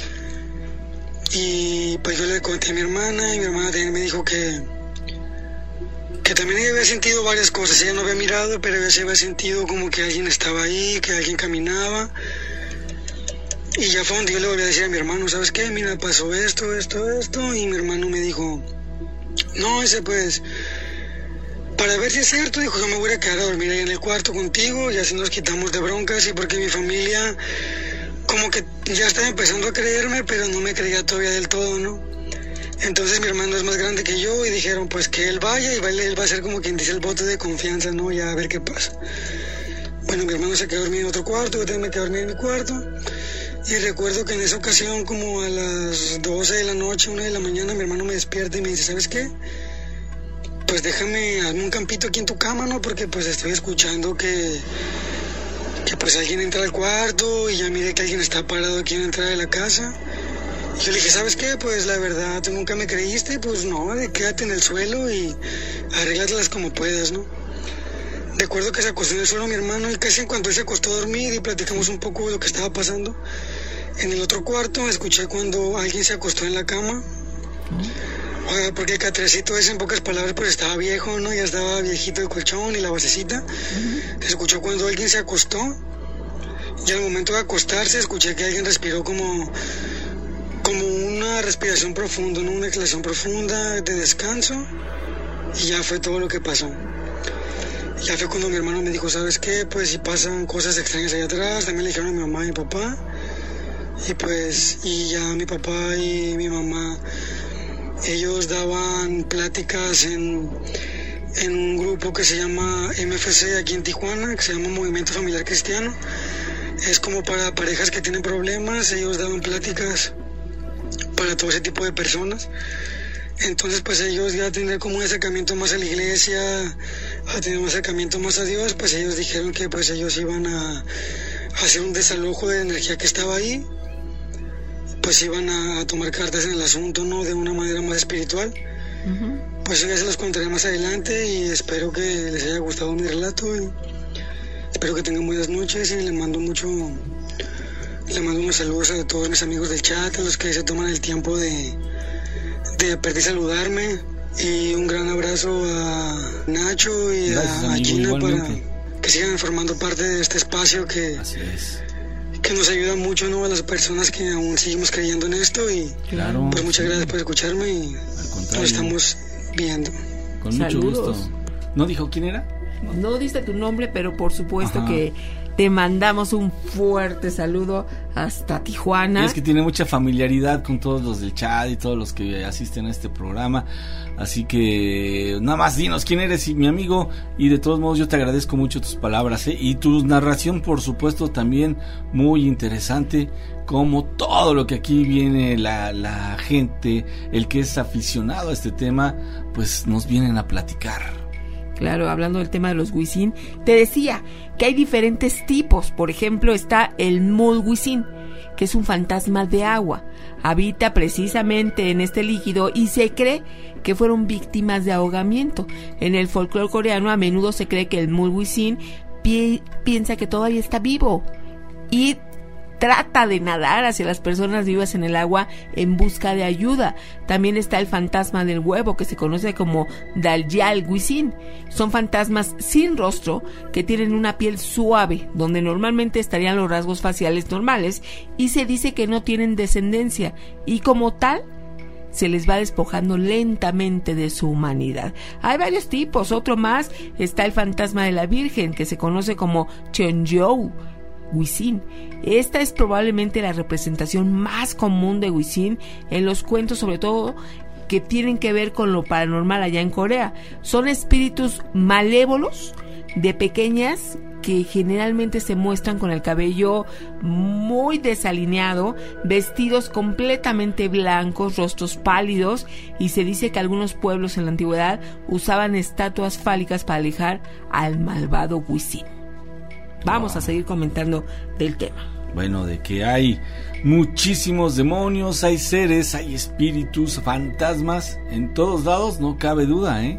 Y pues yo le conté a mi hermana y mi hermana también me dijo que también ella había sentido varias cosas. Ella no había mirado, pero ella se había sentido como que alguien estaba ahí, que alguien caminaba. Y ya fue donde yo le volví a decir a mi hermano, ¿sabes qué? Mira, pasó esto. Y mi hermano me dijo, no, pues, para ver si es cierto, dijo, yo me voy a quedar a dormir ahí en el cuarto contigo y así nos quitamos de broncas. Y porque mi familia como que ya estaba empezando a creerme, pero no me creía todavía del todo, ¿no? Entonces mi hermano es más grande que yo y dijeron pues que él vaya y él va a ser como quien dice el voto de confianza, ¿no? Ya a ver qué pasa. Bueno, mi hermano se quedó dormido en otro cuarto, yo también me quedé dormido en mi cuarto. Y recuerdo que en esa ocasión, como a las 12 de la noche, 1 de la mañana, mi hermano me despierta y me dice, ¿sabes qué? Pues hazme un campito aquí en tu cama, ¿no? Porque pues estoy escuchando que pues alguien entra al cuarto y ya mire que alguien está parado aquí en la entrada de la casa. Y yo le dije, ¿sabes qué? Pues la verdad, tú nunca me creíste, pues no, quédate en el suelo y arréglatelas como puedas, ¿no? Recuerdo que se acostó en el suelo mi hermano y casi en cuanto él se acostó a dormir y platicamos un poco de lo que estaba pasando. En el otro cuarto escuché cuando alguien se acostó en la cama. Porque el catrecito ese, en pocas palabras, pues estaba viejo, ¿no? Ya estaba viejito el colchón y la basecita. Se escuchó cuando alguien se acostó Y al momento de acostarse escuché que alguien respiró como una respiración profunda, ¿no? Una exhalación profunda de descanso, y ya fue todo lo que pasó. Ya fue cuando mi hermano me dijo, ¿sabes qué? Pues si pasan cosas extrañas allá atrás. También le dijeron a mi mamá y mi papá. Y ya mi papá y mi mamá, ellos daban pláticas en un grupo que se llama MFC aquí en Tijuana, que se llama Movimiento Familiar Cristiano. Es como para parejas que tienen problemas. Ellos daban pláticas para todo ese tipo de personas. Entonces pues ellos ya tener como un acercamiento más a la iglesia, a tener un acercamiento más a Dios, pues ellos dijeron que pues ellos iban a hacer un desalojo de energía que estaba ahí, pues iban a tomar cartas en el asunto, ¿no? De una manera más espiritual. Pues ya se los contaré más adelante, y espero que les haya gustado mi relato, y espero que tengan buenas noches, y les mando unos saludos a todos mis amigos del chat, a los que se toman el tiempo de perder saludarme, y un gran abrazo a Nacho y a Gina, para que sigan formando parte de este espacio que nos ayuda mucho, ¿no? A las personas que aún seguimos creyendo en esto, y claro, pues muchas gracias por escucharme, y nos estamos viendo. Con mucho gusto. ¿No dijo quién era? No diste tu nombre, pero por supuesto que te mandamos un fuerte saludo hasta Tijuana. Es que tiene mucha familiaridad con todos los del chat y todos los que asisten a este programa. Así que nada más dinos quién eres, mi amigo. Y de todos modos yo te agradezco mucho tus palabras, y tu narración, por supuesto, también muy interesante. Como todo lo que aquí viene la gente, el que es aficionado a este tema, pues nos vienen a platicar. Claro, hablando del tema de los Wisin, te decía que hay diferentes tipos. Por ejemplo, está el Mul Wisin, que es un fantasma de agua. Habita precisamente en este líquido y se cree que fueron víctimas de ahogamiento. En el folclore coreano a menudo se cree que el Mul Wisin piensa que todavía está vivo y trata de nadar hacia las personas vivas en el agua en busca de ayuda. También está el fantasma del huevo, que se conoce como Dalyal Wisin. Son fantasmas sin rostro que tienen una piel suave, donde normalmente estarían los rasgos faciales normales, y se dice que no tienen descendencia, y como tal se les va despojando lentamente de su humanidad. Hay varios tipos. Otro más está el fantasma de la Virgen, que se conoce como Cheonjou Wisin. Esta es probablemente la representación más común de Wisin en los cuentos, sobre todo que tienen que ver con lo paranormal allá en Corea. Son espíritus malévolos de pequeñas que generalmente se muestran con el cabello muy desalineado, vestidos completamente blancos, rostros pálidos, y se dice que algunos pueblos en la antigüedad usaban estatuas fálicas para alejar al malvado Wisin. Vamos a seguir comentando del tema. Bueno, de que hay muchísimos demonios, hay seres, hay espíritus, fantasmas en todos lados, no cabe duda, ¿eh?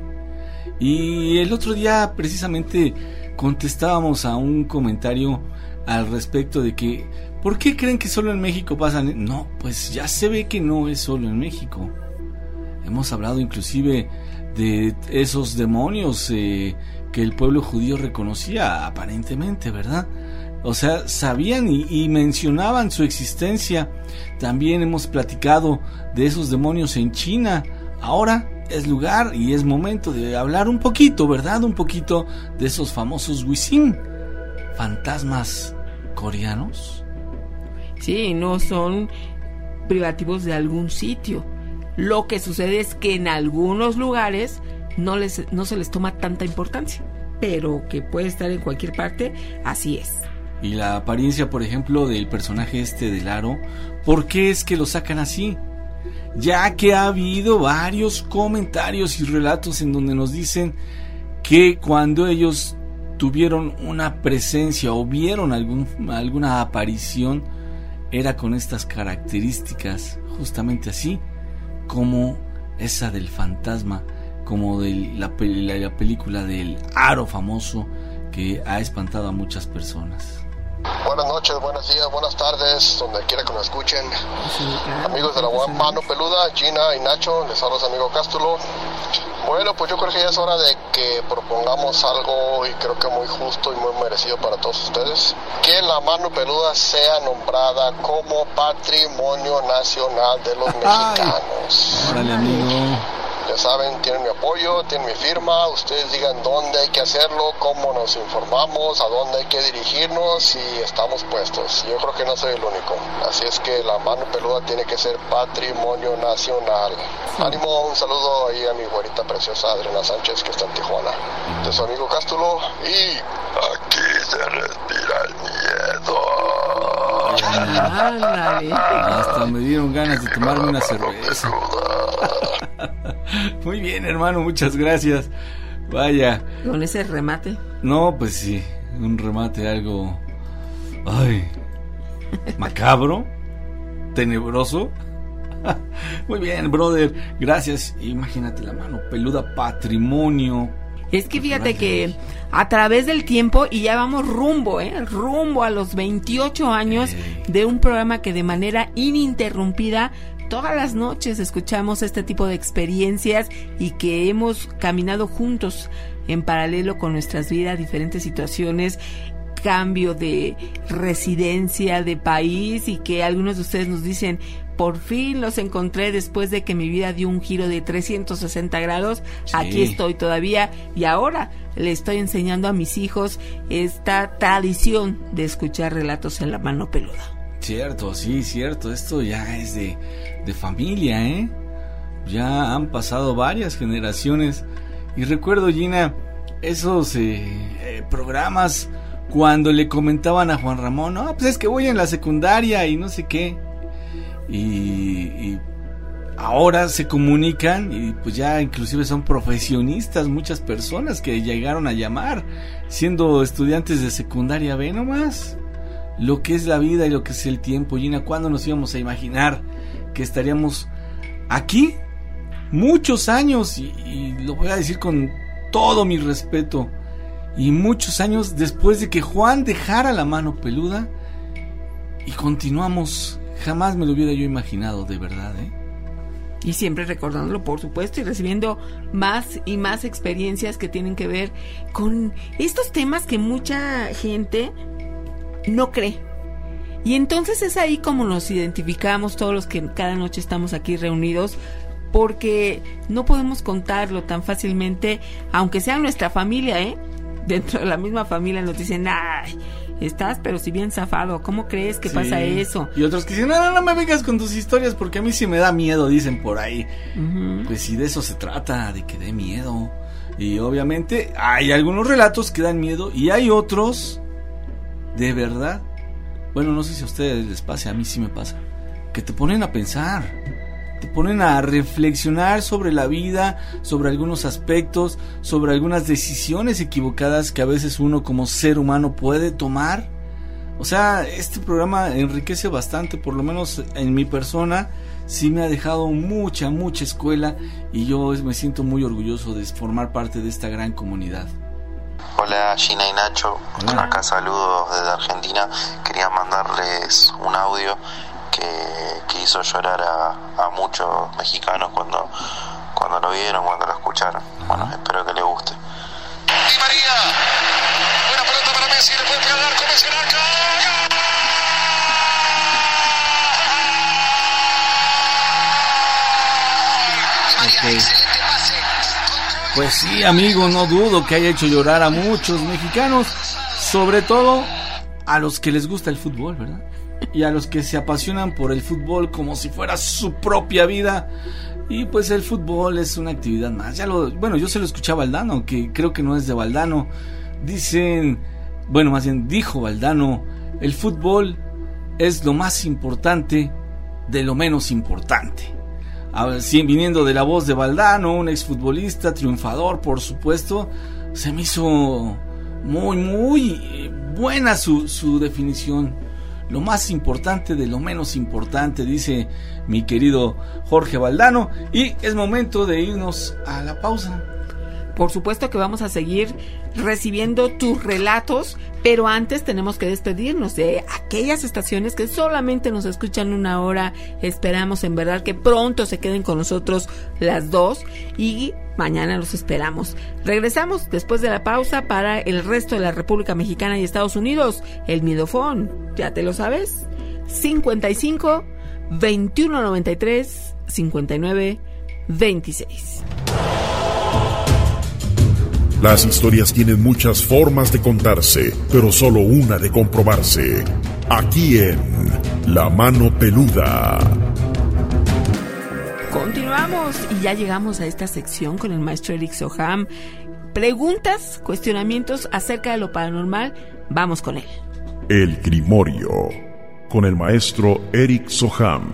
Y el otro día precisamente contestábamos a un comentario al respecto de que ¿por qué creen que solo en México pasan? No, pues ya se ve que no es solo en México. Hemos hablado inclusive de esos demonios que el pueblo judío reconocía aparentemente, ¿verdad? O sea, sabían y mencionaban su existencia. También hemos platicado de esos demonios en China. Ahora es lugar y es momento de hablar un poquito, ¿verdad? Un poquito de esos famosos Wisin, fantasmas coreanos. Sí, no son privativos de algún sitio. Lo que sucede es que en algunos lugares no se les toma tanta importancia, pero que puede estar en cualquier parte, así es. Y la apariencia, por ejemplo, del personaje del aro, ¿por qué es que lo sacan así? Ya que ha habido varios comentarios y relatos en donde nos dicen que cuando ellos tuvieron una presencia o vieron alguna aparición, era con estas características, justamente así, como esa del fantasma, como de la película del aro famoso que ha espantado a muchas personas. Buenas noches, buenos días, buenas tardes, donde quiera que nos escuchen. Amigos de la mano peluda, Gina y Nacho, les habla su amigo Cástulo. Bueno, pues yo creo que ya es hora de que propongamos algo, y creo que muy justo y muy merecido para todos ustedes, que la mano peluda sea nombrada como Patrimonio Nacional de los Mexicanos. Órale, amigo. Ya saben, tienen mi apoyo, tienen mi firma. Ustedes digan dónde hay que hacerlo, cómo nos informamos, a dónde hay que dirigirnos, y estamos puestos. Yo creo que no soy el único. Así es que la mano peluda tiene que ser Patrimonio Nacional. Ánimo, un saludo ahí a mi güerita preciosa Adriana Sánchez, que está en Tijuana. De su amigo Cástulo, y aquí se respira el miedo. Hasta me dieron ganas de tomarme una cerveza. Muy bien, hermano, muchas gracias. Vaya. Con ese remate. No, pues sí, un remate algo... Ay, macabro, tenebroso. Muy bien, brother, gracias. Imagínate la mano peluda, patrimonio. Es que fíjate que a través del tiempo, y ya vamos rumbo a los 28 años de un programa que de manera ininterrumpida todas las noches escuchamos este tipo de experiencias, y que hemos caminado juntos en paralelo con nuestras vidas, diferentes situaciones, cambio de residencia, de país, y que algunos de ustedes nos dicen: por fin los encontré después de que mi vida dio un giro de 360 grados, sí. Aquí estoy todavía, y ahora le estoy enseñando a mis hijos esta tradición de escuchar relatos en la mano peluda. Cierto, sí, cierto, esto ya es de familia, ¿eh? Ya han pasado varias generaciones, y recuerdo, Gina, esos programas cuando le comentaban a Juan Ramón: no, pues es que voy en la secundaria y no sé qué, y ahora se comunican, y pues ya inclusive son profesionistas muchas personas que llegaron a llamar siendo estudiantes de secundaria. Ve nomás lo que es la vida y lo que es el tiempo, Gina. ¿Cuándo nos íbamos a imaginar que estaríamos aquí muchos años, y lo voy a decir con todo mi respeto, y muchos años después de que Juan dejara la mano peluda, y continuamos? Jamás me lo hubiera yo imaginado, de verdad, ¿eh? Y siempre recordándolo, por supuesto, y recibiendo más y más experiencias que tienen que ver con estos temas que mucha gente no cree. Y entonces es ahí como nos identificamos todos los que cada noche estamos aquí reunidos, porque no podemos contarlo tan fácilmente, aunque sea nuestra familia, dentro de la misma familia nos dicen: ay, estás pero si bien zafado, ¿cómo crees que pasa eso? Y otros que dicen: no me vengas con tus historias porque a mí sí me da miedo, dicen por ahí. Pues sí, de eso se trata, de que dé miedo. Y obviamente hay algunos relatos que dan miedo, y hay otros, de verdad, bueno, no sé si a ustedes les pasa, a mí sí me pasa, que te ponen a pensar, te ponen a reflexionar sobre la vida, sobre algunos aspectos, sobre algunas decisiones equivocadas que a veces uno como ser humano puede tomar. O sea, este programa enriquece bastante, por lo menos en mi persona, sí me ha dejado mucha escuela, y yo me siento muy orgulloso de formar parte de esta gran comunidad. Hola, Gina y Nacho. Hola. Acá saludos desde Argentina. Quería mandarles un audio que hizo llorar a muchos mexicanos cuando lo vieron, cuando lo escucharon. Bueno, espero que les guste. Di María, buena pelota para Messi, le puede pegar al arco, Messi al arco. Okay. Pues sí, amigo, no dudo que haya hecho llorar a muchos mexicanos, sobre todo a los que les gusta el fútbol, ¿verdad? Y a los que se apasionan por el fútbol como si fuera su propia vida. Y pues el fútbol es una actividad más. Bueno, yo se lo escuché a Valdano, que creo que no es de Valdano. Dijo Valdano: el fútbol es lo más importante de lo menos importante. Viniendo de la voz de Valdano, un exfutbolista triunfador, por supuesto, se me hizo muy buena su definición. Lo más importante de lo menos importante, dice mi querido Jorge Valdano. Y es momento de irnos a la pausa. Por supuesto que vamos a seguir recibiendo tus relatos, pero antes tenemos que despedirnos de aquellas estaciones que solamente nos escuchan 1 hora. Esperamos en verdad que pronto se queden con nosotros las 2 y mañana los esperamos. Regresamos después de la pausa para el resto de la República Mexicana y Estados Unidos. El Miedofón, ya te lo sabes, 55 21 93 59 26. Las historias tienen muchas formas de contarse, pero solo una de comprobarse. Aquí en La Mano Peluda. Continuamos y ya llegamos a esta sección con el maestro Eric Soham. Preguntas, cuestionamientos acerca de lo paranormal. Vamos con él. El Grimorio, con el maestro Eric Soham.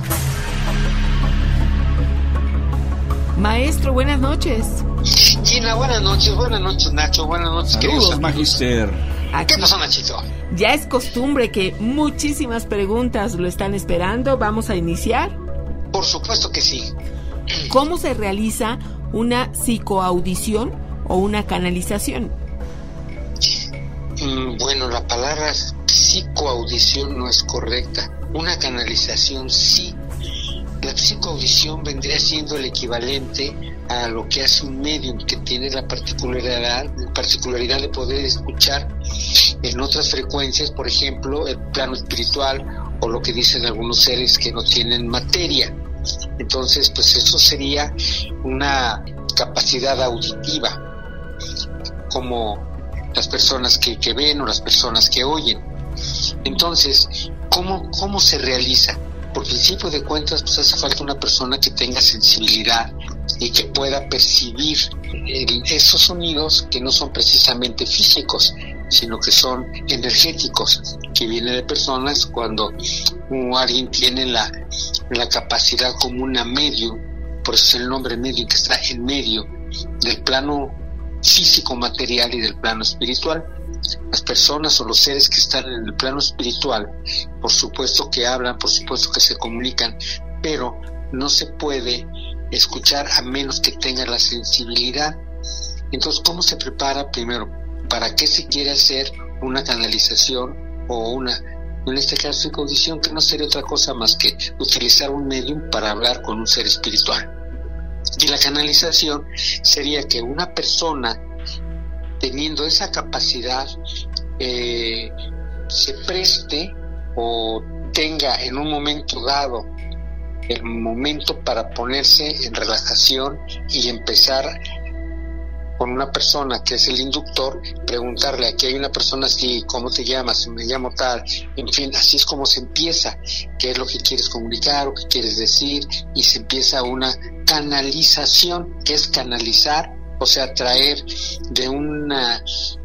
Maestro, buenas noches. Gina, buenas noches, Nacho, buenas noches, saludos, Magister. ¿Qué pasó, Nachito? Ya es costumbre que muchísimas preguntas lo están esperando. ¿Vamos a iniciar? Por supuesto que sí. ¿Cómo se realiza una psicoaudición o una canalización? Bueno, la palabra psicoaudición no es correcta. Una canalización sí. La psicoaudición vendría siendo el equivalente a lo que hace un medium, que tiene la particularidad de poder escuchar en otras frecuencias, por ejemplo, el plano espiritual o lo que dicen algunos seres que no tienen materia. Entonces, pues eso sería una capacidad auditiva, como las personas que ven o las personas que oyen. Entonces, ¿cómo se realiza? Por principio de cuentas, pues hace falta una persona que tenga sensibilidad y que pueda percibir esos sonidos que no son precisamente físicos, sino que son energéticos, que vienen de personas cuando alguien tiene la capacidad como una medium, por eso es el nombre medium, que está en medio del plano físico material y del plano espiritual. Las personas o los seres que están en el plano espiritual, por supuesto que hablan, por supuesto que se comunican, pero no se puede escuchar a menos que tenga la sensibilidad. Entonces, ¿cómo se prepara? Primero, ¿para qué se quiere hacer una canalización o en este caso, psicoaudición, que no sería otra cosa más que utilizar un medium para hablar con un ser espiritual? Y la canalización sería que una persona, teniendo esa capacidad, se preste o tenga en un momento dado el momento para ponerse en relajación y empezar con una persona que es el inductor, preguntarle: aquí hay una persona así, ¿cómo te llamas? Me llamo tal. En fin, así es como se empieza. ¿Qué es lo que quieres comunicar o qué quieres decir? Y se empieza una canalización, que es canalizar, o sea, traer de una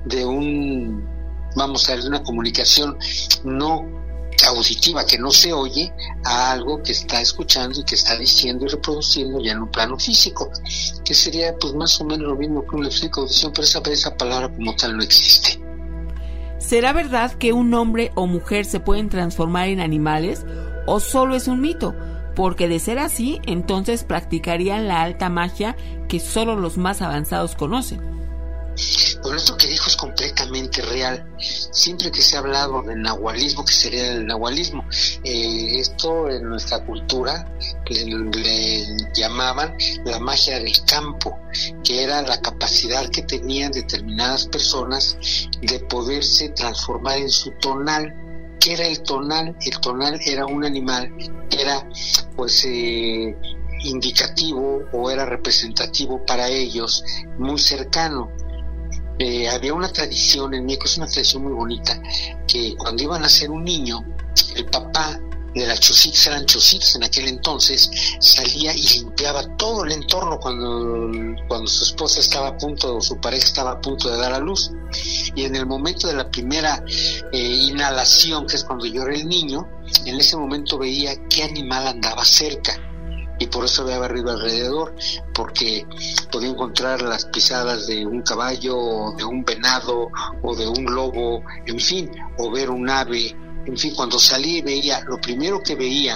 comunicación no auditiva, que no se oye, a algo que está escuchando y que está diciendo y reproduciendo ya en un plano físico, que sería pues más o menos lo mismo que una psicoaudición, pero esa palabra como tal no existe. ¿Será verdad que un hombre o mujer se pueden transformar en animales o solo es un mito? Porque de ser así, entonces practicarían la alta magia que solo los más avanzados conocen. Bueno, esto que dijo es completamente real. Siempre que se ha hablado del nahualismo, que sería el nahualismo, esto en nuestra cultura le llamaban la magia del campo, que era la capacidad que tenían determinadas personas de poderse transformar en su tonal. ¿Qué era el tonal? El tonal era un animal que era pues indicativo o era representativo para ellos, muy cercano. Había una tradición en México, es una tradición muy bonita, que cuando iban a nacer un niño, el papá de la Chusitz, eran Chusitz en aquel entonces, salía y limpiaba todo el entorno cuando su esposa estaba a punto, o su pareja estaba a punto de dar a luz. Y en el momento de la primera inhalación, que es cuando llora el niño, en ese momento veía qué animal andaba cerca. Y por eso había barrido alrededor, porque podía encontrar las pisadas de un caballo, o de un venado, o de un lobo, en fin, o ver un ave. En fin, cuando salía y veía, lo primero que veía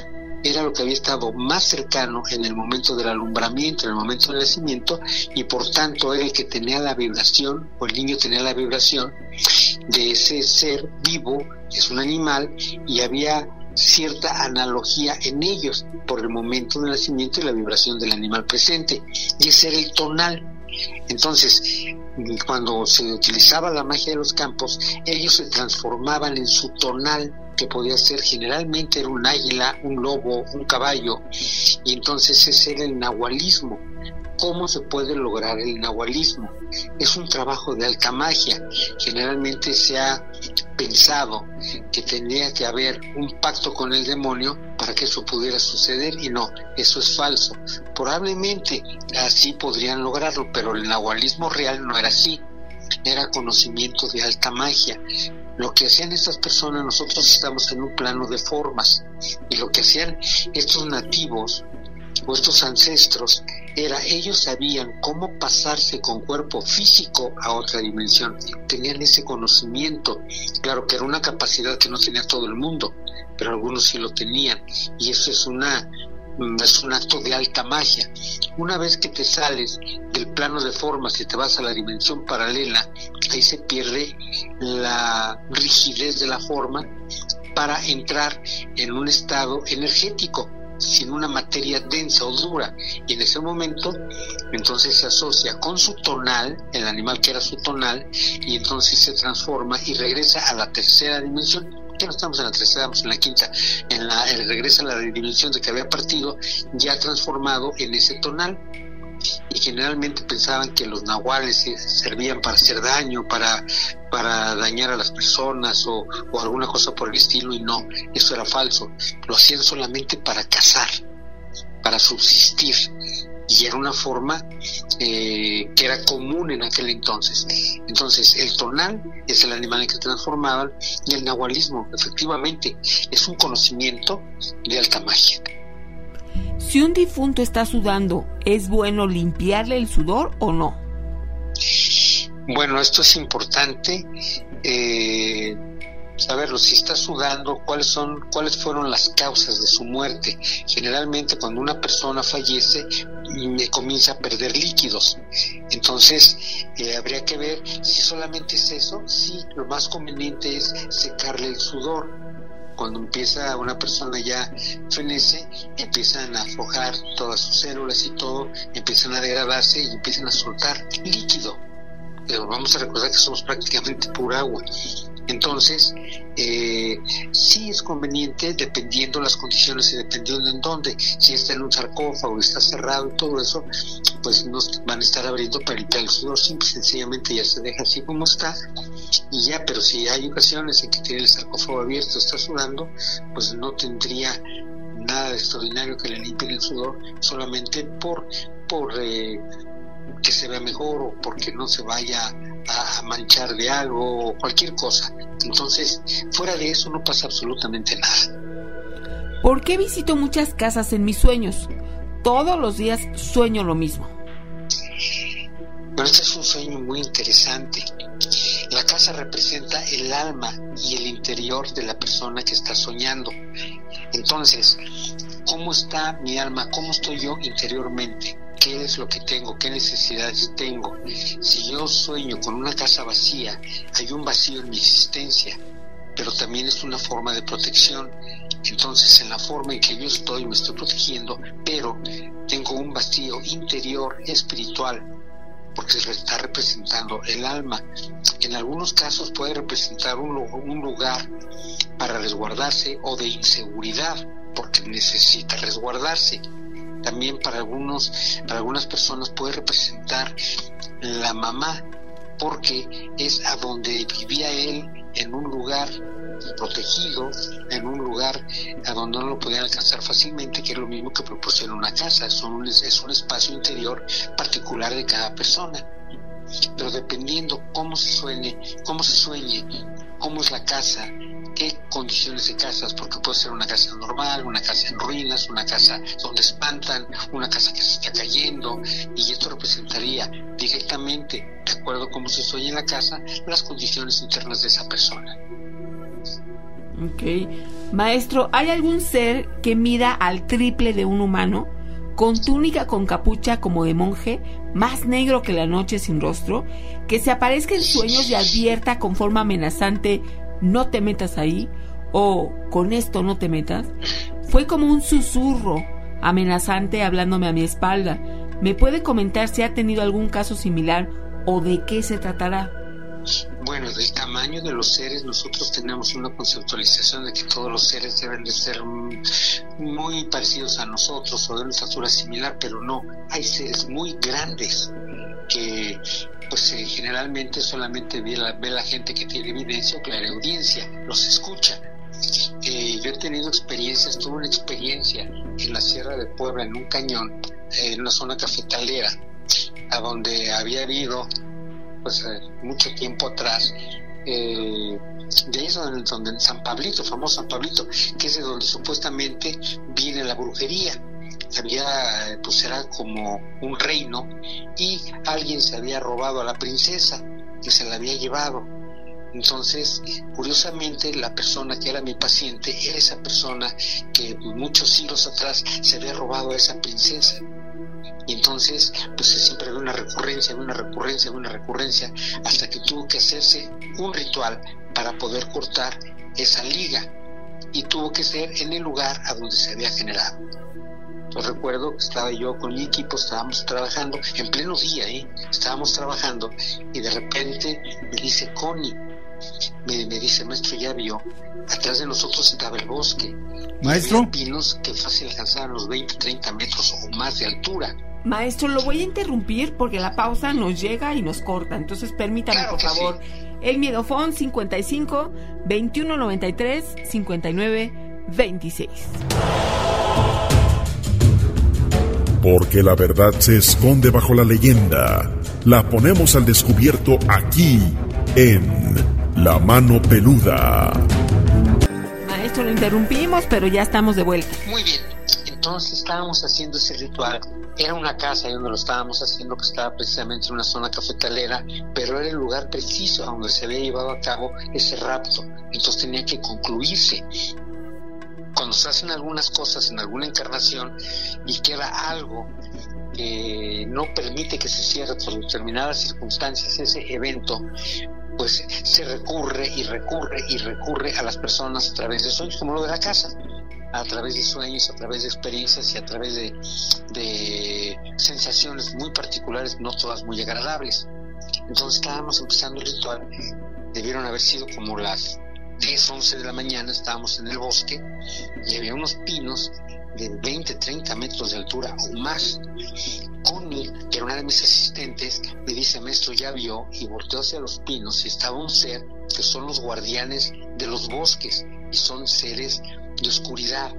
era lo que había estado más cercano en el momento del alumbramiento, en el momento del nacimiento, y por tanto era el que tenía la vibración, o el niño tenía la vibración de ese ser vivo, que es un animal, y había cierta analogía en ellos por el momento del nacimiento y la vibración del animal presente, y ese era el tonal. Entonces, cuando se utilizaba la magia de los campos, ellos se transformaban en su tonal, que podía ser generalmente era un águila, un lobo, un caballo, y entonces ese era el nahualismo. ¿Cómo se puede lograr el nahualismo? Es un trabajo de alta magia. Generalmente se ha pensado que tenía que haber un pacto con el demonio para que eso pudiera suceder, y no, eso es falso. Probablemente así podrían lograrlo, pero el nahualismo real no era así, era conocimiento de alta magia. Lo que hacían estas personas, nosotros estamos en un plano de formas, y lo que hacían estos nativos o estos ancestros era, ellos sabían cómo pasarse con cuerpo físico a otra dimensión, tenían ese conocimiento. Claro que era una capacidad que no tenía todo el mundo, pero algunos sí lo tenían, y eso es un acto de alta magia. Una vez que te sales del plano de formas y te vas a la dimensión paralela, ahí se pierde la rigidez de la forma para entrar en un estado energético, sin una materia densa o dura, y en ese momento entonces se asocia con su tonal, el animal que era su tonal, y entonces se transforma y regresa a la tercera dimensión. Ya no estamos en la tercera, estamos en la quinta, regresa a la dimensión de que había partido, ya transformado en ese tonal. Y generalmente pensaban que los nahuales servían para hacer daño, para dañar a las personas o alguna cosa por el estilo, y no, eso era falso. Lo hacían solamente para cazar, para subsistir, y era una forma que era común en aquel entonces. Entonces el tonal es el animal en que transformaban, y el nahualismo efectivamente es un conocimiento de alta magia. Si un difunto está sudando, ¿es bueno limpiarle el sudor o no? Bueno, esto es importante saberlo. Si está sudando, ¿cuáles fueron las causas de su muerte? Generalmente cuando una persona fallece comienza a perder líquidos. Entonces habría que ver si solamente es eso. Sí, lo más conveniente es secarle el sudor. Cuando empieza una persona ya fenece, empiezan a aflojar todas sus células y todo, empiezan a degradarse y empiezan a soltar líquido. Pero vamos a recordar que somos prácticamente pura agua. Entonces, sí es conveniente, dependiendo las condiciones y dependiendo en dónde. Si está en un sarcófago, está cerrado y todo eso, pues nos van a estar abriendo para limpiar el sudor. Simple y sencillamente ya se deja así como está y ya. Pero si hay ocasiones en que tiene el sarcófago abierto, está sudando, pues no tendría nada de extraordinario que le limpien el sudor, solamente por que se vea mejor o porque no se vaya a manchar de algo o cualquier cosa. Entonces, fuera de eso no pasa absolutamente nada. ¿Por qué visito muchas casas en mis sueños? Todos los días sueño lo mismo. Bueno, este es un sueño muy interesante. La casa representa el alma y el interior de la persona que está soñando. Entonces, ¿cómo está mi alma? ¿Cómo estoy yo interiormente? ¿Qué es lo que tengo? ¿Qué necesidades tengo? Si yo sueño con una casa vacía, hay un vacío en mi existencia, pero también es una forma de protección. Entonces, en la forma en que yo estoy, me estoy protegiendo, pero tengo un vacío interior espiritual, porque se está representando el alma. En algunos casos puede representar un lugar para resguardarse o de inseguridad, porque necesita resguardarse. También para algunas personas puede representar la mamá, porque es a donde vivía él, en un lugar protegido, en un lugar a donde no lo podían alcanzar fácilmente, que es lo mismo que proporciona una casa. Es un espacio interior particular de cada persona. Pero dependiendo cómo se sueñe, cómo es la casa, qué condiciones de casas, porque puede ser una casa normal, una casa en ruinas, una casa donde espantan, una casa que se está cayendo, y esto representaría directamente, de acuerdo a cómo se sueña en la casa, las condiciones internas de esa persona. Ok. Maestro, ¿hay algún ser que mida al triple de un humano, con túnica con capucha como de monje, más negro que la noche sin rostro, que se aparezca en sueños y advierta con forma amenazante, no te metas ahí, o con esto no te metas? Fue como un susurro amenazante hablándome a mi espalda. ¿Me puede comentar si ha tenido algún caso similar o de qué se tratará? Bueno, del tamaño de los seres, nosotros tenemos una conceptualización de que todos los seres deben de ser muy parecidos a nosotros o de una estatura similar, pero no, hay seres muy grandes que pues generalmente solamente ve la gente que tiene evidencia o clareaudiencia, los escucha. Yo he tenido experiencias, tuve una experiencia en la Sierra de Puebla, en un cañón, en una zona cafetalera, a donde había habido pues mucho tiempo atrás, de ahí es donde San Pablito, famoso San Pablito, que es de donde supuestamente viene la brujería. Había, pues era como un reino y alguien se había robado a la princesa y se la había llevado. Entonces, curiosamente, la persona que era mi paciente era esa persona que muchos siglos atrás se había robado a esa princesa. Y entonces, pues siempre había una recurrencia, hasta que tuvo que hacerse un ritual para poder cortar esa liga. Y tuvo que ser en el lugar a donde se había generado. Pues recuerdo que estaba yo con mi equipo, estábamos trabajando, en pleno día, estábamos trabajando, y de repente me dice Connie, me dice, maestro, ya vio, atrás de nosotros estaba el bosque. Maestro. Había pinos que fácil alcanzaban los 20, 30 metros o más de altura. Maestro, lo voy a interrumpir porque la pausa nos llega y nos corta, entonces permítame, claro, por favor. Sí. El Miedofón 55 21 93 59 26. Porque la verdad se esconde bajo la leyenda. La ponemos al descubierto aquí en La Mano Peluda. Maestro, lo interrumpimos, pero ya estamos de vuelta. Muy bien. Entonces estábamos haciendo ese ritual. Era una casa donde lo estábamos haciendo, que estaba precisamente en una zona cafetalera, pero era el lugar preciso donde se había llevado a cabo ese rapto. Entonces tenía que concluirse. Cuando se hacen algunas cosas en alguna encarnación y queda algo que no permite que se cierre por determinadas circunstancias ese evento, pues se recurre a las personas a través de sueños, como lo de la casa, a través de sueños, a través de experiencias y a través de sensaciones muy particulares, no todas muy agradables. Entonces estábamos empezando el ritual, debieron haber sido como las 10, 11 de la mañana, estábamos en el bosque y había unos pinos de 20, 30 metros de altura o más. Connie, que era una de mis asistentes, me dice, maestro, ya vio, y volteó hacia los pinos y estaba un ser que son los guardianes de los bosques y son seres de oscuridad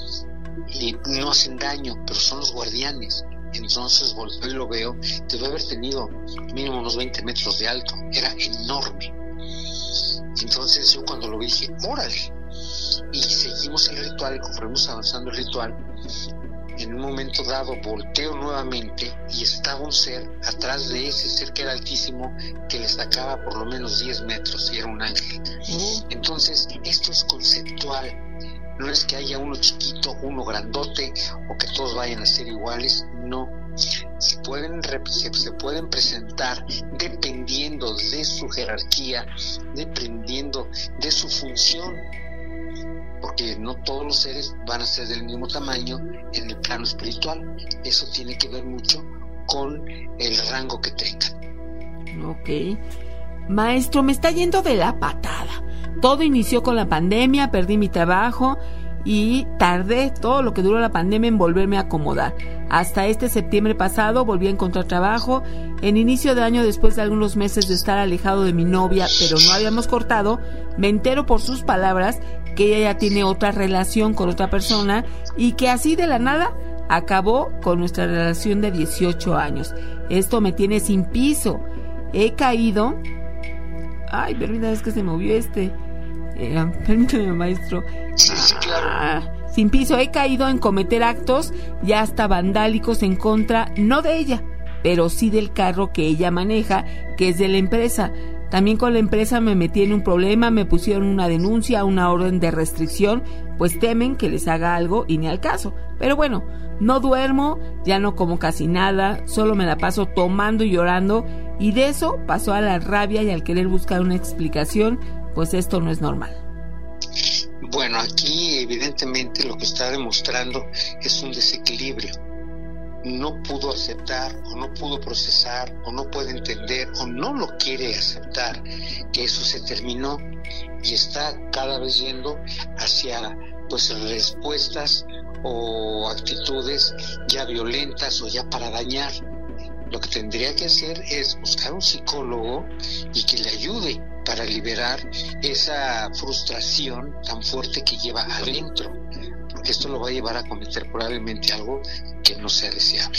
y no hacen daño, pero son los guardianes. Entonces volteo y lo veo, debe haber tenido mínimo unos 20 metros de alto, era enorme. Entonces yo cuando lo vi dije, órale, y seguimos el ritual, y conforme fuimos avanzando el ritual, en un momento dado volteo nuevamente y estaba un ser atrás de ese ser que era altísimo, que le sacaba por lo menos 10 metros y era un ángel. Entonces esto es conceptual, no es que haya uno chiquito, uno grandote o que todos vayan a ser iguales, no. Se pueden presentar dependiendo de su jerarquía, dependiendo de su función, porque no todos los seres van a ser del mismo tamaño en el plano espiritual. Eso tiene que ver mucho con el rango que tengan. Ok. Maestro, me está yendo de la patada. Todo inició con la pandemia, perdí mi trabajo y tardé todo lo que duró la pandemia en volverme a acomodar. Hasta este septiembre pasado volví a encontrar trabajo. En inicio de año, después de algunos meses de estar alejado de mi novia, pero no habíamos cortado, me entero por sus palabras que ella ya tiene otra relación con otra persona y que así de la nada acabó con nuestra relación de 18 años. Esto me tiene sin piso. He caído... Ay, permítame, es que se movió permítame, maestro. Sí, claro. Sin piso, he caído en cometer actos ya hasta vandálicos en contra, no de ella, pero sí del carro que ella maneja, que es de la empresa. También con la empresa me metí en un problema, me pusieron una denuncia, una orden de restricción, pues temen que les haga algo y ni al caso. Pero bueno, no duermo, ya no como casi nada, solo me la paso tomando y llorando, y de eso pasó a la rabia y al querer buscar una explicación, pues esto no es normal. Bueno, aquí evidentemente lo que está demostrando es un desequilibrio. No pudo aceptar o no pudo procesar o no puede entender o no lo quiere aceptar que eso se terminó y está cada vez yendo hacia pues respuestas o actitudes ya violentas o ya para dañar. Lo que tendría que hacer es buscar un psicólogo y que le ayude para liberar esa frustración tan fuerte que lleva adentro, porque esto lo va a llevar a cometer probablemente algo que no sea deseable.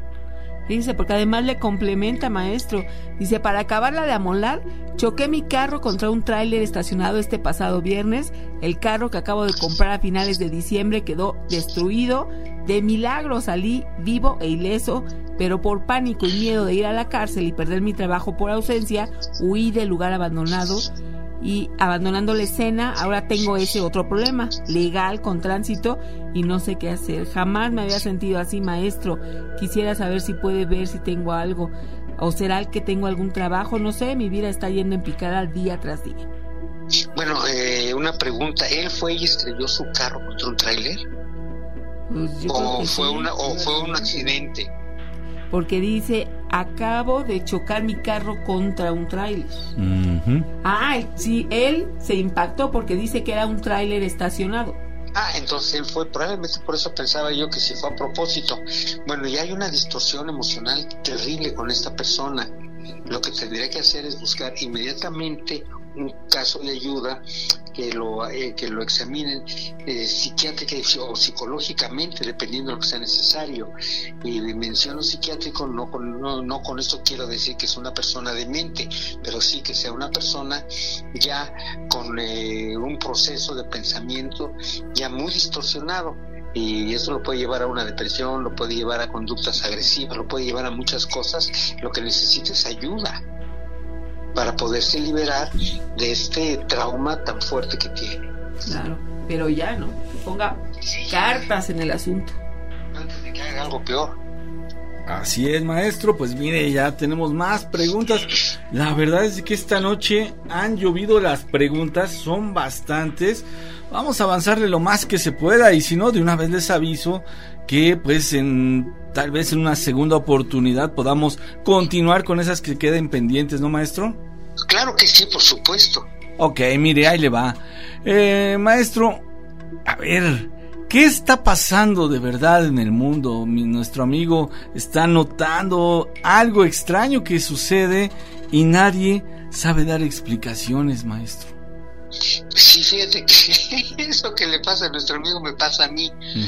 Dice, porque además le complementa, maestro. Dice, para acabarla de amolar, choqué mi carro contra un tráiler estacionado este pasado viernes. El carro que acabo de comprar a finales de diciembre quedó destruido. De milagro salí vivo e ileso, pero por pánico y miedo de ir a la cárcel y perder mi trabajo por ausencia, huí del lugar abandonado. Y abandonando la escena, ahora tengo ese otro problema legal con tránsito y no sé qué hacer. Jamás me había sentido así, maestro. Quisiera saber si puede ver si tengo algo, o será que tengo algún trabajo, no sé, mi vida está yendo en picada día tras día. Bueno, una pregunta, ¿él fue y estrelló su carro contra un tráiler? Pues ¿O fue un accidente? Porque dice, acabo de chocar mi carro contra un tráiler. Uh-huh. Sí, él se impactó porque dice que era un tráiler estacionado. Entonces él fue, probablemente por eso pensaba yo que si fue a propósito. Bueno, ya hay una distorsión emocional terrible con esta persona. Lo que tendría que hacer es buscar inmediatamente un caso de ayuda, que lo examinen psiquiátrica o psicológicamente, dependiendo de lo que sea necesario. Y menciono psiquiátrico, no con esto quiero decir que es una persona demente, pero sí que sea una persona ya con un proceso de pensamiento ya muy distorsionado. Y eso lo puede llevar a una depresión, lo puede llevar a conductas agresivas, lo puede llevar a muchas cosas. Lo que necesita es ayuda para poderse liberar de este trauma tan fuerte que tiene. Claro, pero ya no, ponga cartas en el asunto. Antes de que haga algo peor. Así es, maestro, pues mire, ya tenemos más preguntas. La verdad es que esta noche han llovido las preguntas, son bastantes. Vamos a avanzarle lo más que se pueda y si no, de una vez les aviso que pues tal vez en una segunda oportunidad podamos continuar con esas que queden pendientes, ¿no, maestro? Claro que sí, por supuesto. Ok, mire, ahí le va. Maestro, a ver, ¿qué está pasando de verdad en el mundo? Nuestro amigo está notando algo extraño que sucede y nadie sabe dar explicaciones, maestro. Sí, fíjate que eso que le pasa a nuestro amigo me pasa a mí.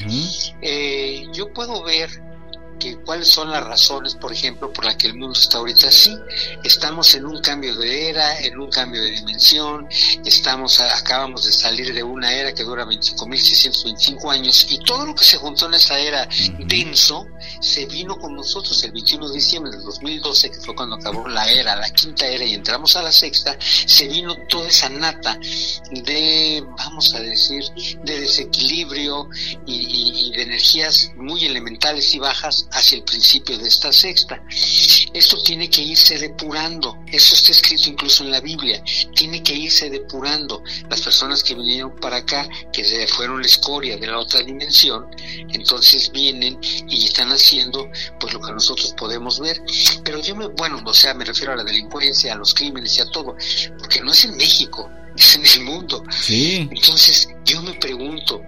Uh-huh. Yo puedo ver que cuáles son las razones, por ejemplo, por las que el mundo está ahorita así. Estamos en un cambio de era, en un cambio de dimensión, acabamos de salir de una era que dura 25.625 años, y todo lo que se juntó en esa era denso, se vino con nosotros el 21 de diciembre del 2012, que fue cuando acabó la quinta era, y entramos a la sexta. Se vino toda esa nata de, vamos a decir, de desequilibrio y de energías muy elementales y bajas hacia el principio de esta sexta. Esto tiene que irse depurando, eso está escrito incluso en la Biblia, tiene que irse depurando. Las personas que vinieron para acá, que se fueron la escoria de la otra dimensión, entonces vienen y están haciendo pues lo que nosotros podemos ver. Pero me refiero a la delincuencia, a los crímenes y a todo, porque no es en México, es en el mundo. Sí. Entonces yo me pregunto,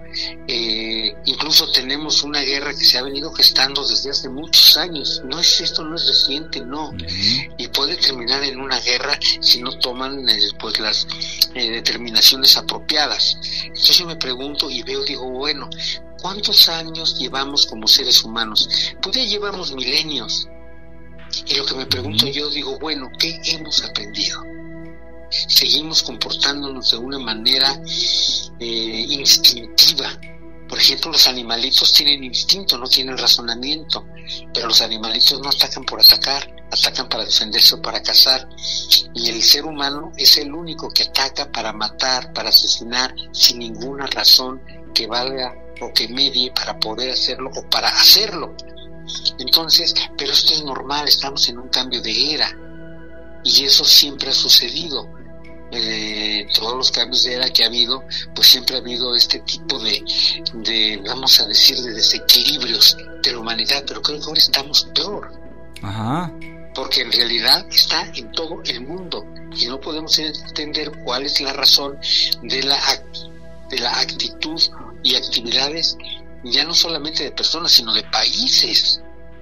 incluso tenemos una guerra que se ha venido gestando desde hace muchos años. Esto no es reciente, no. Uh-huh. Y puede terminar en una guerra si no toman pues las determinaciones apropiadas. Entonces yo me pregunto y digo, bueno, ¿cuántos años llevamos como seres humanos? Pues ya llevamos milenios. Y lo que me pregunto yo, digo, bueno, ¿qué hemos aprendido? Seguimos comportándonos de una manera instintiva, Por ejemplo, los animalitos tienen instinto, no tienen razonamiento, pero los animalitos no atacan por atacar, atacan para defenderse o para cazar, y el ser humano es el único que ataca para matar, para asesinar, sin ninguna razón que valga o que medie para poder hacerlo o para hacerlo. Entonces, pero esto es normal, estamos en un cambio de era, y eso siempre ha sucedido. Todos los cambios de era que ha habido, pues siempre ha habido este tipo de vamos a decir, de desequilibrios de la humanidad, pero creo que ahora estamos peor. Ajá. Porque en realidad está en todo el mundo y no podemos entender cuál es la razón de la actitud y actividades, ya no solamente de personas, sino de países,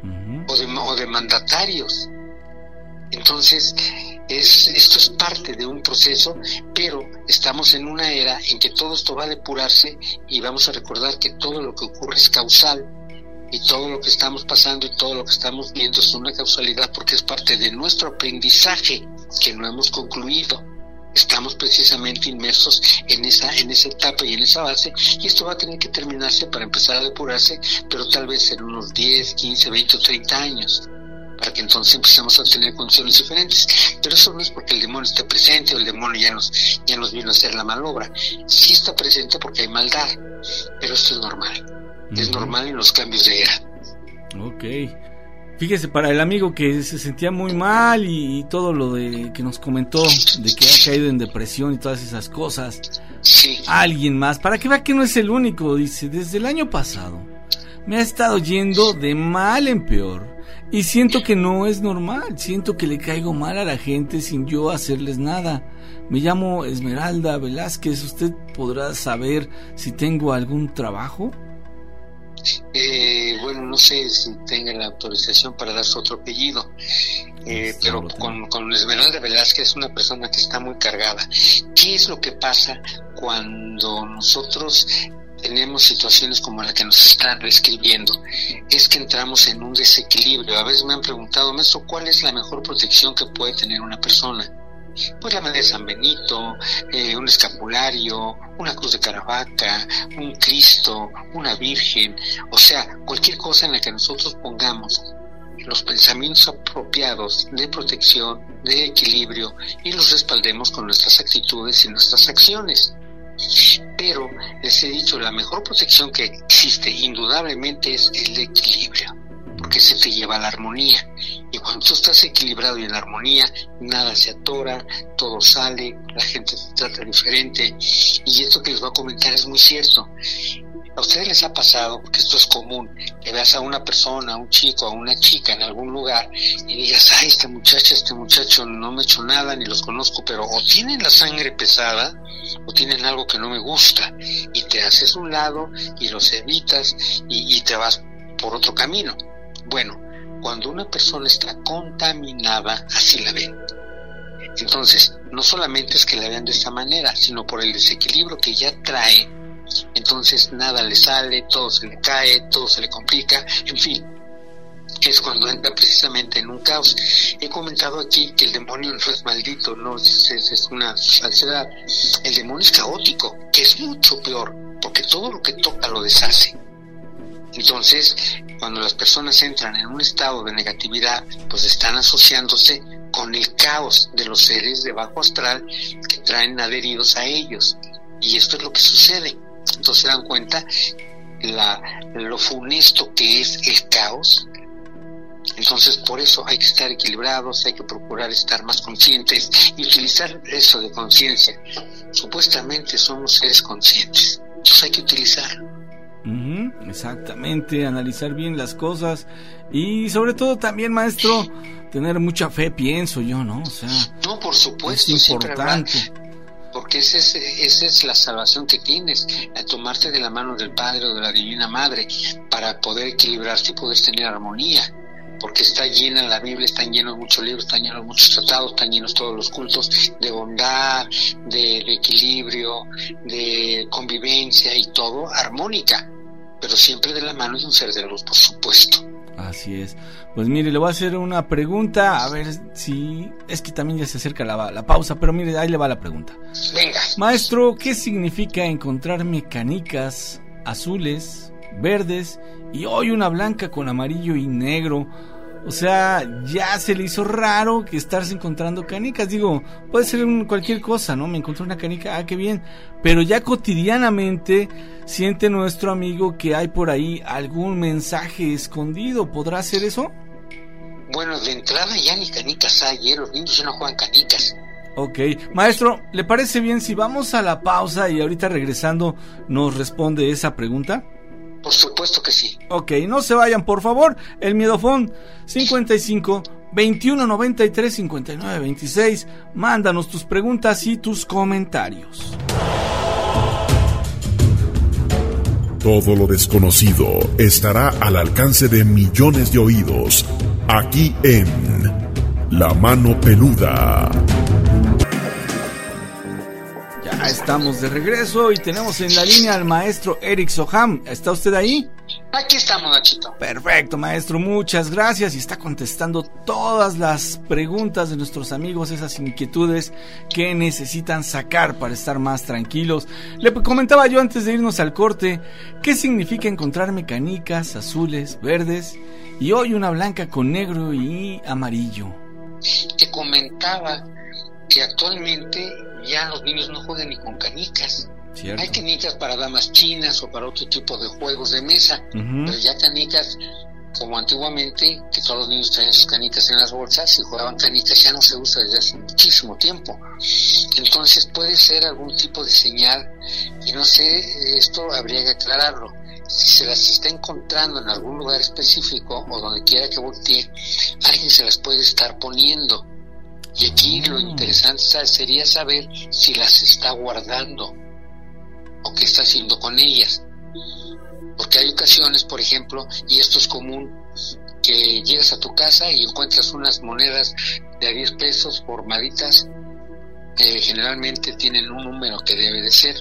o de mandatarios. Entonces, esto es parte de un proceso, pero estamos en una era en que todo esto va a depurarse, y vamos a recordar que todo lo que ocurre es causal, y todo lo que estamos pasando y todo lo que estamos viendo es una causalidad, porque es parte de nuestro aprendizaje que no hemos concluido. Estamos precisamente inmersos en esa etapa y en esa base, y esto va a tener que terminarse para empezar a depurarse, pero tal vez en unos 10, 15, 20 o 30 años, para que entonces empecemos a tener condiciones diferentes. Pero eso no es porque el demonio esté presente o el demonio ya nos vino a hacer la malobra. Sí está presente porque hay maldad, pero esto es normal. Es normal en los cambios de era. Ok. Fíjese, para el amigo que se sentía muy mal y todo lo de que nos comentó, de que ha caído en depresión y todas esas cosas, sí. Alguien más, para que vea que no es el único, dice, desde el año pasado me ha estado yendo de mal en peor y siento que no es normal, siento que le caigo mal a la gente sin yo hacerles nada. Me llamo Esmeralda Velázquez, ¿usted podrá saber si tengo algún trabajo? Bueno, no sé si tenga la autorización para dar su otro apellido, pero con Esmeralda Velázquez es una persona que está muy cargada. ¿Qué es lo que pasa cuando nosotros tenemos situaciones como la que nos están describiendo? Es que entramos en un desequilibrio. A veces me han preguntado, maestro, ¿cuál es la mejor protección que puede tener una persona? Pues la medalla de San Benito, un escapulario, una cruz de Caravaca, un Cristo, una Virgen, o sea, cualquier cosa en la que nosotros pongamos los pensamientos apropiados de protección, de equilibrio, y los respaldemos con nuestras actitudes y nuestras acciones. Pero les he dicho, la mejor protección que existe indudablemente es el equilibrio, porque se te lleva a la armonía. Y cuando tú estás equilibrado y en armonía, nada se atora, todo sale, la gente te trata diferente. Y esto que les voy a comentar es muy cierto. ¿A ustedes les ha pasado, porque esto es común, que veas a una persona, a un chico, a una chica en algún lugar y digas, ay, este muchacho no me ha hecho nada, ni los conozco, pero o tienen la sangre pesada o tienen algo que no me gusta, y te haces un lado y los evitas y te vas por otro camino? Bueno, cuando una persona está contaminada, así la ven. Entonces, no solamente es que la vean de esta manera, sino por el desequilibrio que ya trae. Entonces nada le sale, todo se le cae, todo se le complica, en fin, es cuando entra precisamente en un caos. He comentado aquí que el demonio no es maldito, no es una falsedad. El demonio es caótico, que es mucho peor, porque todo lo que toca lo deshace. Entonces, cuando las personas entran en un estado de negatividad, pues están asociándose con el caos de los seres de bajo astral que traen adheridos a ellos, y esto es lo que sucede. Entonces se dan cuenta lo funesto que es el caos. Entonces por eso hay que estar equilibrados, hay que procurar estar más conscientes y utilizar eso de conciencia. Supuestamente somos seres conscientes, entonces hay que utilizarlo. Exactamente, analizar bien las cosas y sobre todo también, maestro, tener mucha fe, pienso yo, ¿no? O sea, no, por supuesto, es importante. Porque esa es la salvación que tienes, a tomarte de la mano del Padre o de la Divina Madre para poder equilibrarte y poder tener armonía, porque está llena la Biblia, están llenos muchos libros, están llenos muchos tratados, están llenos todos los cultos de bondad, de equilibrio, de convivencia y todo armónica, pero siempre de la mano de un ser de luz, por supuesto. Así es. Pues mire, le voy a hacer una pregunta, a ver si... Es que también ya se acerca la pausa, pero mire, ahí le va la pregunta. Venga. Maestro, ¿qué significa encontrarme canicas azules, verdes y hoy una blanca con amarillo y negro. O sea, ya se le hizo raro que estarse encontrando canicas. Digo, puede ser cualquier cosa, ¿no? Me encontré una canica, qué bien. Pero ya cotidianamente siente nuestro amigo que hay por ahí algún mensaje escondido. ¿Podrá ser eso? Bueno, de entrada ya ni canicas hay, los niños ya no juegan canicas. Ok, maestro, ¿le parece bien si vamos a la pausa y ahorita regresando nos responde esa pregunta? Por supuesto que sí. Ok, no se vayan, por favor. El Miedofón 55 21 93 59 26. Mándanos tus preguntas y tus comentarios. Todo lo desconocido estará al alcance de millones de oídos, aquí en La Mano Peluda. Ya estamos de regreso y tenemos en la línea al maestro Eric Soham. ¿Está usted ahí? Aquí estamos, Nachito. Perfecto, maestro, muchas gracias. Y está contestando todas las preguntas de nuestros amigos, esas inquietudes que necesitan sacar para estar más tranquilos. Le comentaba yo antes de irnos al corte, ¿qué significa encontrarme canicas azules, verdes y hoy una blanca con negro y amarillo? Te comentaba que actualmente ya los niños no juegan ni con canicas. Cierto. Hay canicas para damas chinas o para otro tipo de juegos de mesa, pero ya canicas como antiguamente, que todos los niños traían sus canicas en las bolsas y jugaban canicas, ya no se usa desde hace muchísimo tiempo. Entonces puede ser algún tipo de señal, y no sé, esto habría que aclararlo. Si se las está encontrando en algún lugar específico o donde quiera que voltee, alguien se las puede estar poniendo. Y aquí lo interesante sería saber si las está guardando o qué está haciendo con ellas. Porque hay ocasiones, por ejemplo, y esto es común, que llegas a tu casa y encuentras unas monedas de a 10 pesos formaditas, generalmente tienen un número que debe de ser,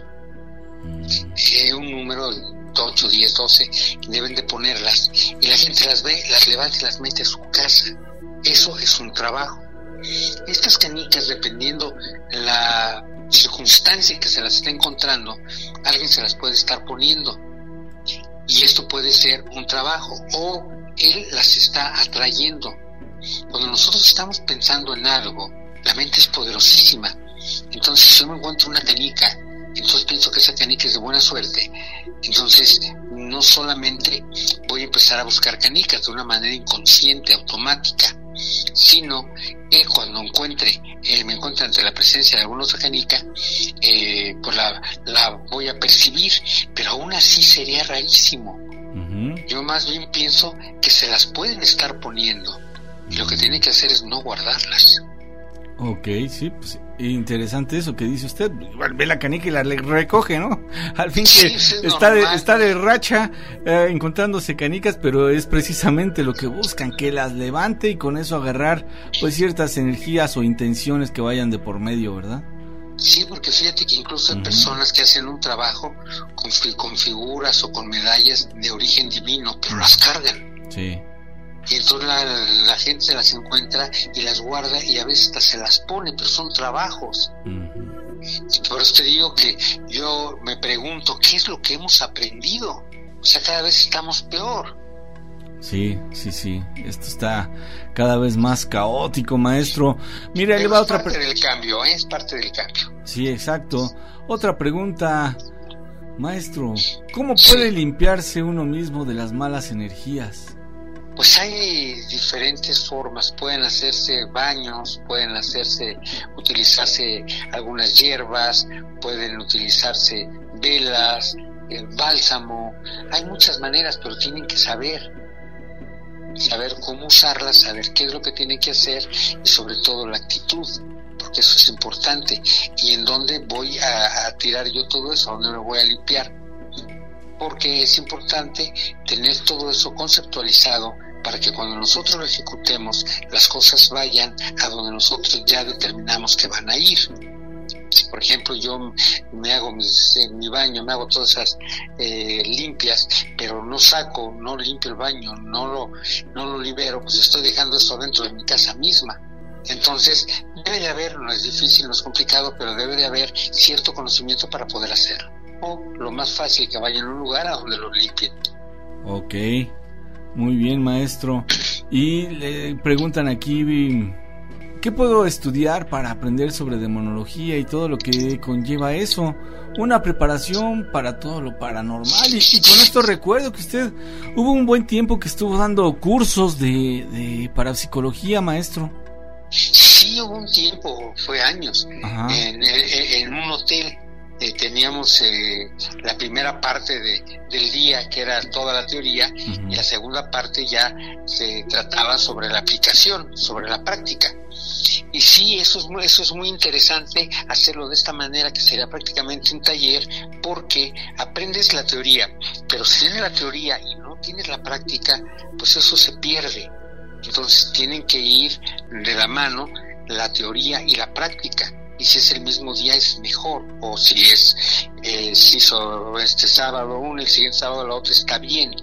un número 8, 10, 12, deben de ponerlas, y la gente las ve, las levanta y las mete a su casa. Eso es un trabajo. Estas canicas, dependiendo la circunstancia que se las está encontrando, alguien se las puede estar poniendo, y esto puede ser un trabajo, o él las está atrayendo. Cuando nosotros estamos pensando en algo, la mente es poderosísima. Entonces, si yo me encuentro una canica, entonces pienso que esa canica es de buena suerte, entonces no solamente voy a empezar a buscar canicas de una manera inconsciente, automática, sino que cuando me encuentre ante la presencia de alguna otra canica, pues la voy a percibir, pero aún así sería rarísimo. Yo más bien pienso que se las pueden estar poniendo, y lo que tiene que hacer es no guardarlas. Ok, sí, pues interesante eso que dice usted. Ve la canica y la recoge, ¿no? Al fin que sí, está de racha encontrándose canicas, pero es precisamente lo que buscan, que las levante y con eso agarrar pues ciertas energías o intenciones que vayan de por medio, ¿verdad? Sí, porque fíjate que incluso hay personas que hacen un trabajo con figuras o con medallas de origen divino, pero las cargan. Sí. Y entonces la gente se las encuentra y las guarda, y a veces hasta se las pone, pero son trabajos. Y por eso te digo que yo me pregunto, ¿qué es lo que hemos aprendido? O sea, cada vez estamos peor. Sí, esto está cada vez más caótico, maestro. Mira, le va otra del cambio, es parte del cambio. Sí, exacto. Otra pregunta, maestro, ¿cómo puede limpiarse uno mismo de las malas energías? Pues hay diferentes formas, pueden hacerse baños, utilizarse algunas hierbas, pueden utilizarse velas, el bálsamo, hay muchas maneras, pero tienen que saber cómo usarlas, saber qué es lo que tienen que hacer, y sobre todo la actitud, porque eso es importante, y en dónde voy a tirar yo todo eso, a dónde me voy a limpiar, porque es importante tener todo eso conceptualizado para que cuando nosotros lo ejecutemos, las cosas vayan a donde nosotros ya determinamos que van a ir. Si por ejemplo yo me hago mi baño, me hago todas esas limpias, pero no limpio el baño, no lo libero, pues estoy dejando esto dentro de mi casa misma. Entonces debe de haber, no es difícil, no es complicado, pero debe de haber cierto conocimiento para poder hacerlo. o lo más fácil, que vayan a un lugar a donde los limpien. Ok, muy bien, maestro. Y le preguntan aquí, ¿qué puedo estudiar para aprender sobre demonología y todo lo que conlleva eso? Una preparación para todo lo paranormal. Y con esto recuerdo que usted hubo un buen tiempo que estuvo dando cursos de parapsicología, maestro. Sí, hubo un tiempo, fue años, en un hotel. Teníamos la primera parte del día, que era toda la teoría, y la segunda parte ya se trataba sobre la aplicación, sobre la práctica. Y sí, eso es muy interesante hacerlo de esta manera, que sería prácticamente un taller, porque aprendes la teoría, pero si tienes la teoría y no tienes la práctica, pues eso se pierde. Entonces tienen que ir de la mano la teoría y la práctica. Y si es el mismo día es mejor, o si si hizo este sábado uno, el siguiente sábado la otra, está bien.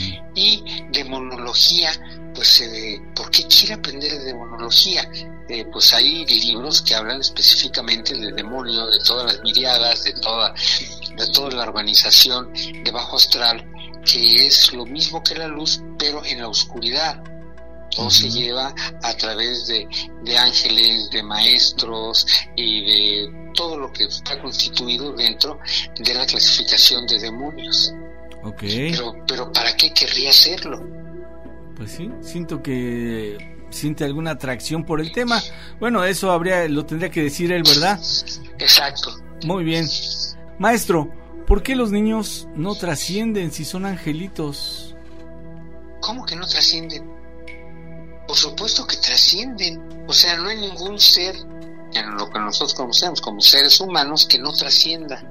Y demonología, pues ¿por qué quiere aprender de demonología? Pues hay libros que hablan específicamente del demonio, de todas las miriadas, de toda la organización de bajo astral, que es lo mismo que la luz, pero en la oscuridad. Todo se lleva a través de ángeles, de maestros y de todo lo que está constituido dentro de la clasificación de demonios. Okay. Pero ¿para qué querría hacerlo? Pues sí, siento que siente alguna atracción por el tema. Bueno, eso lo tendría que decir él, ¿verdad? Exacto. Muy bien. Maestro, ¿por qué los niños no trascienden si son angelitos? ¿Cómo que no trascienden? Por supuesto que trascienden. O sea, no hay ningún ser en lo que nosotros conocemos como seres humanos que no trascienda.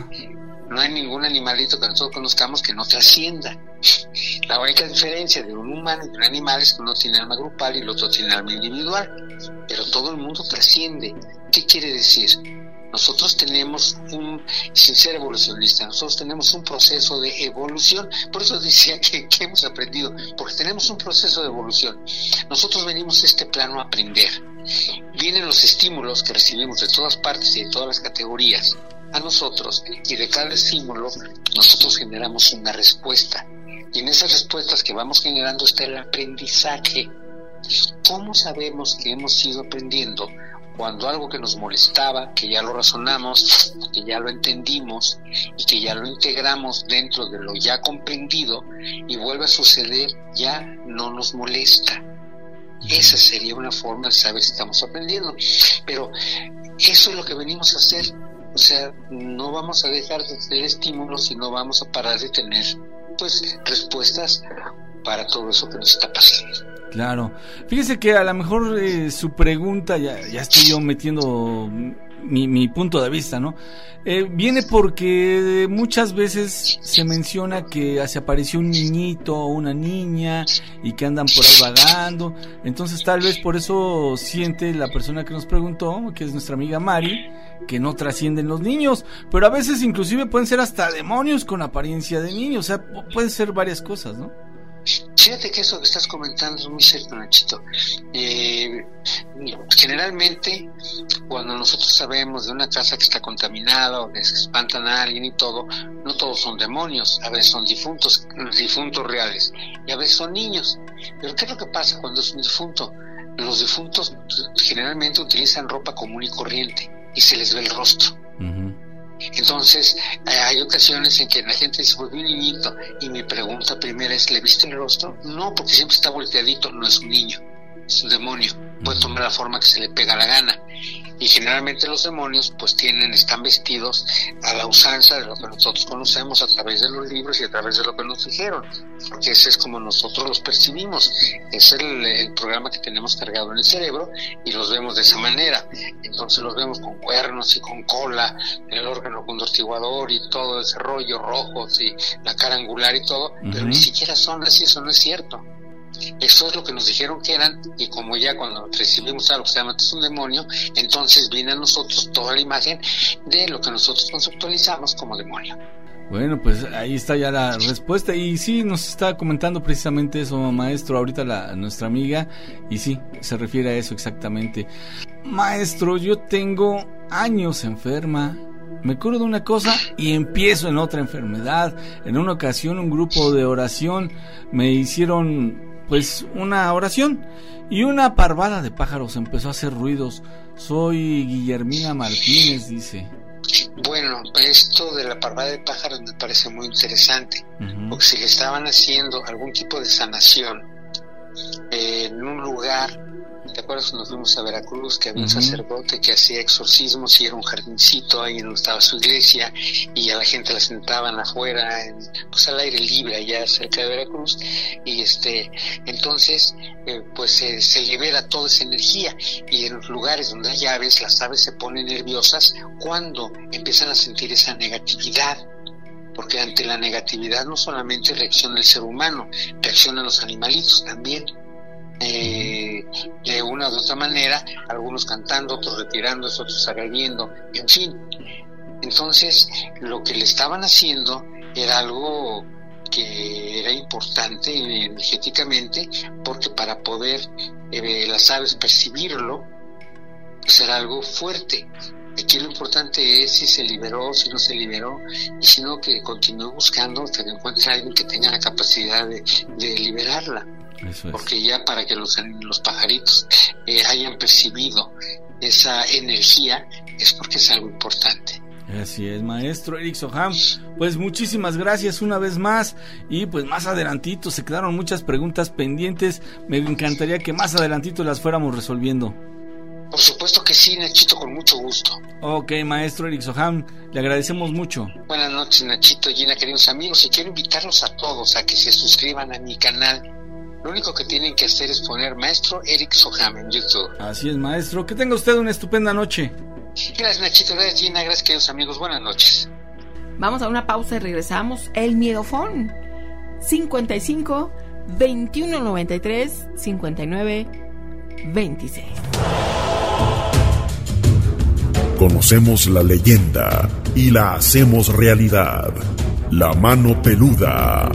No hay ningún animalito que nosotros conozcamos que no trascienda. La única diferencia de un humano y de un animal es que uno tiene alma grupal y el otro tiene alma individual. Pero todo el mundo trasciende. ¿Qué quiere decir? Nosotros tenemos sin ser evolucionista, nosotros tenemos un proceso de evolución. Por eso decía que hemos aprendido, porque tenemos un proceso de evolución. Nosotros venimos a este plano a aprender. Vienen los estímulos que recibimos de todas partes y de todas las categorías a nosotros, y de cada estímulo nosotros generamos una respuesta. Y en esas respuestas que vamos generando está el aprendizaje. ¿Cómo sabemos que hemos ido aprendiendo? Cuando algo que nos molestaba, que ya lo razonamos, que ya lo entendimos y que ya lo integramos dentro de lo ya comprendido y vuelve a suceder, ya no nos molesta. Esa sería una forma de saber si estamos aprendiendo. Pero eso es lo que venimos a hacer. O sea, no vamos a dejar de tener estímulos y no vamos a parar de tener, pues, respuestas para todo eso que nos está pasando. Claro. Fíjese que a lo mejor su pregunta, ya estoy yo metiendo mi punto de vista, ¿no? Viene porque muchas veces se menciona que se apareció un niñito o una niña y que andan por ahí vagando. Entonces tal vez por eso siente la persona que nos preguntó, que es nuestra amiga Mari, que no trascienden los niños. Pero a veces inclusive pueden ser hasta demonios con apariencia de niños. O sea, pueden ser varias cosas, ¿no? Fíjate que eso que estás comentando es muy cierto, Nachito. Generalmente, cuando nosotros sabemos de una casa que está contaminada o que se espantan a alguien y todo, no todos son demonios, a veces son difuntos reales, y a veces son niños. Pero ¿qué es lo que pasa cuando es un difunto? Los difuntos generalmente utilizan ropa común y corriente y se les ve el rostro. Entonces, hay ocasiones en que la gente dice, pues vi un niñito, y mi pregunta primera es, ¿le viste el rostro? No, porque siempre está volteadito, no es un niño, es un demonio, puede tomar la forma que se le pega la gana. Y generalmente los demonios pues están vestidos a la usanza de lo que nosotros conocemos a través de los libros y a través de lo que nos dijeron, porque ese es como nosotros los percibimos, es el programa que tenemos cargado en el cerebro y los vemos de esa manera. Entonces los vemos con cuernos y con cola, el órgano contortiguador y todo ese rollo, rojos y la cara angular y todo, pero ni siquiera son así, eso no es cierto. Eso es lo que nos dijeron que eran, y como ya cuando recibimos algo que se llama que es un demonio, entonces viene a nosotros toda la imagen de lo que nosotros conceptualizamos como demonio. Bueno, pues ahí está ya la respuesta, y sí, nos está comentando precisamente eso, maestro, ahorita nuestra amiga, y sí, se refiere a eso exactamente. Maestro, yo tengo años enferma, me curo de una cosa y empiezo en otra enfermedad. En una ocasión un grupo de oración me hicieron pues una oración y una parvada de pájaros empezó a hacer ruidos. Soy Guillermina Martínez, dice. Bueno, esto de la parvada de pájaros me parece muy interesante, porque si le estaban haciendo algún tipo de sanación en un lugar. ¿Te acuerdas cuando fuimos a Veracruz que había un sacerdote que hacía exorcismos y era un jardincito ahí donde estaba su iglesia y a la gente la sentaban afuera, pues al aire libre allá cerca de Veracruz, y entonces pues se libera toda esa energía, y en los lugares donde hay aves, las aves se ponen nerviosas cuando empiezan a sentir esa negatividad, porque ante la negatividad no solamente reacciona el ser humano, reaccionan los animalitos también. De una u otra manera, algunos cantando, otros retirándose, otros agrediendo, en fin. Entonces, lo que le estaban haciendo era algo que era importante energéticamente, porque para poder las aves percibirlo, pues era algo fuerte. Aquí lo importante es si se liberó, si no se liberó, y si no, que continúe buscando hasta que encuentre a alguien que tenga la capacidad de liberarla. Eso es. Porque ya para que los pajaritos hayan percibido esa energía es porque es algo importante. Así es, maestro Eric Soham. Pues muchísimas gracias una vez más. Y pues más adelantito se quedaron muchas preguntas pendientes. Me encantaría que más adelantito las fuéramos resolviendo. Por supuesto que sí, Nachito, con mucho gusto. Ok, maestro Eric Soham, le agradecemos mucho. Buenas noches, Nachito, Gina, queridos amigos, y quiero invitarlos a todos a que se suscriban a mi canal. Lo único que tienen que hacer es poner Maestro Eric Soham en YouTube. Así es, maestro. Que tenga usted una estupenda noche. Gracias, Nachito. Gracias, Gina. Gracias, queridos amigos. Buenas noches. Vamos a una pausa y regresamos. El Miedofón. 55 21 93 59 26. Conocemos la leyenda y la hacemos realidad. La mano peluda.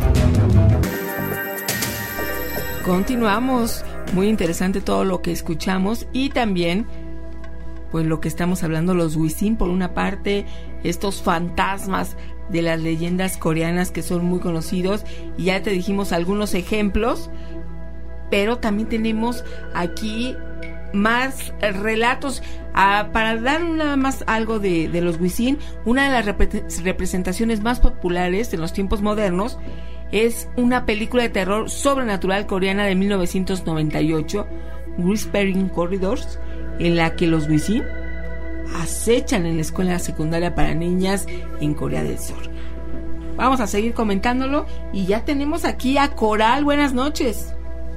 Continuamos, muy interesante todo lo que escuchamos y también pues lo que estamos hablando, los Wisin por una parte, estos fantasmas de las leyendas coreanas que son muy conocidos, y ya te dijimos algunos ejemplos, pero también tenemos aquí más relatos. Para dar nada más algo de los Wisin, una de las representaciones más populares en los tiempos modernos es una película de terror sobrenatural coreana de 1998, Whispering Corridors, en la que los Wisin acechan en la escuela secundaria para niñas en Corea del Sur. Vamos a seguir comentándolo y ya tenemos aquí a Coral. Buenas noches.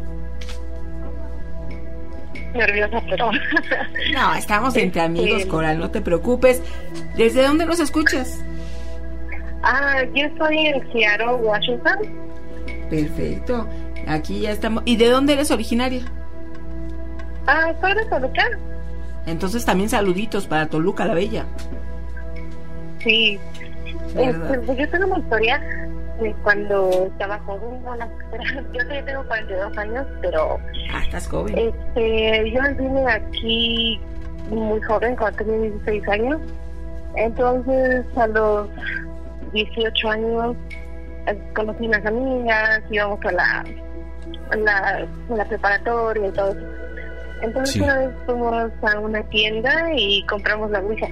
Nerviosa, pero... No, estamos entre amigos, Coral, no te preocupes. ¿Desde dónde nos escuchas? Yo estoy en Seattle, Washington. Perfecto, aquí ya estamos. ¿Y de dónde eres originaria? Soy de Toluca. Entonces también saluditos para Toluca la Bella. Sí. Pues yo tengo una historia de cuando estaba joven. Yo todavía tengo 42 años, pero... estás joven. Yo vine aquí muy joven, cuando tenía 16 años. Entonces, a los 18 años conocí unas amigas, íbamos a la preparatoria y todo eso. Entonces una vez fuimos a una tienda y compramos la Ouija.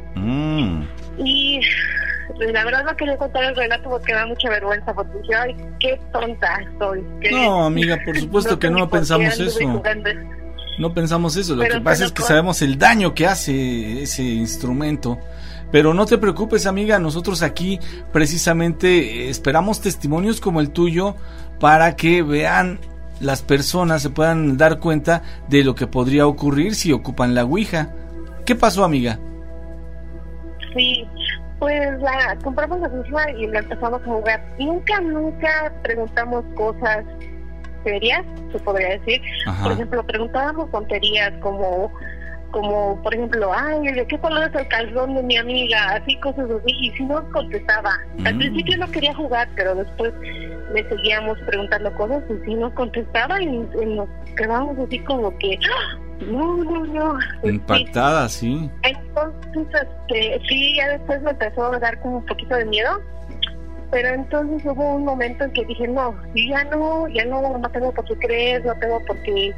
Y la verdad no quería contar el relato porque me da mucha vergüenza, porque dije, ay, qué tonta soy. No, amiga, por supuesto que no pensamos eso. No pensamos eso, lo que pasa es que sabemos el daño que hace ese instrumento. Pero no te preocupes, amiga, nosotros aquí precisamente esperamos testimonios como el tuyo para que vean las personas, se puedan dar cuenta de lo que podría ocurrir si ocupan la Ouija. ¿Qué pasó, amiga? Sí, pues compramos la Ouija y la empezamos a jugar. Nunca preguntamos cosas serias, se podría decir. Ajá. Por ejemplo, preguntábamos tonterías como por ejemplo, ay, ¿de qué color es el calzón de mi amiga? Así, cosas así, y si no contestaba. Al principio no quería jugar, pero después le seguíamos preguntando cosas y si nos contestaba y nos quedábamos así como que, No. Impactada, sí. Entonces, sí, ya después me empezó a dar como un poquito de miedo. Pero entonces hubo un momento en que dije, no tengo por qué creer, no tengo por qué,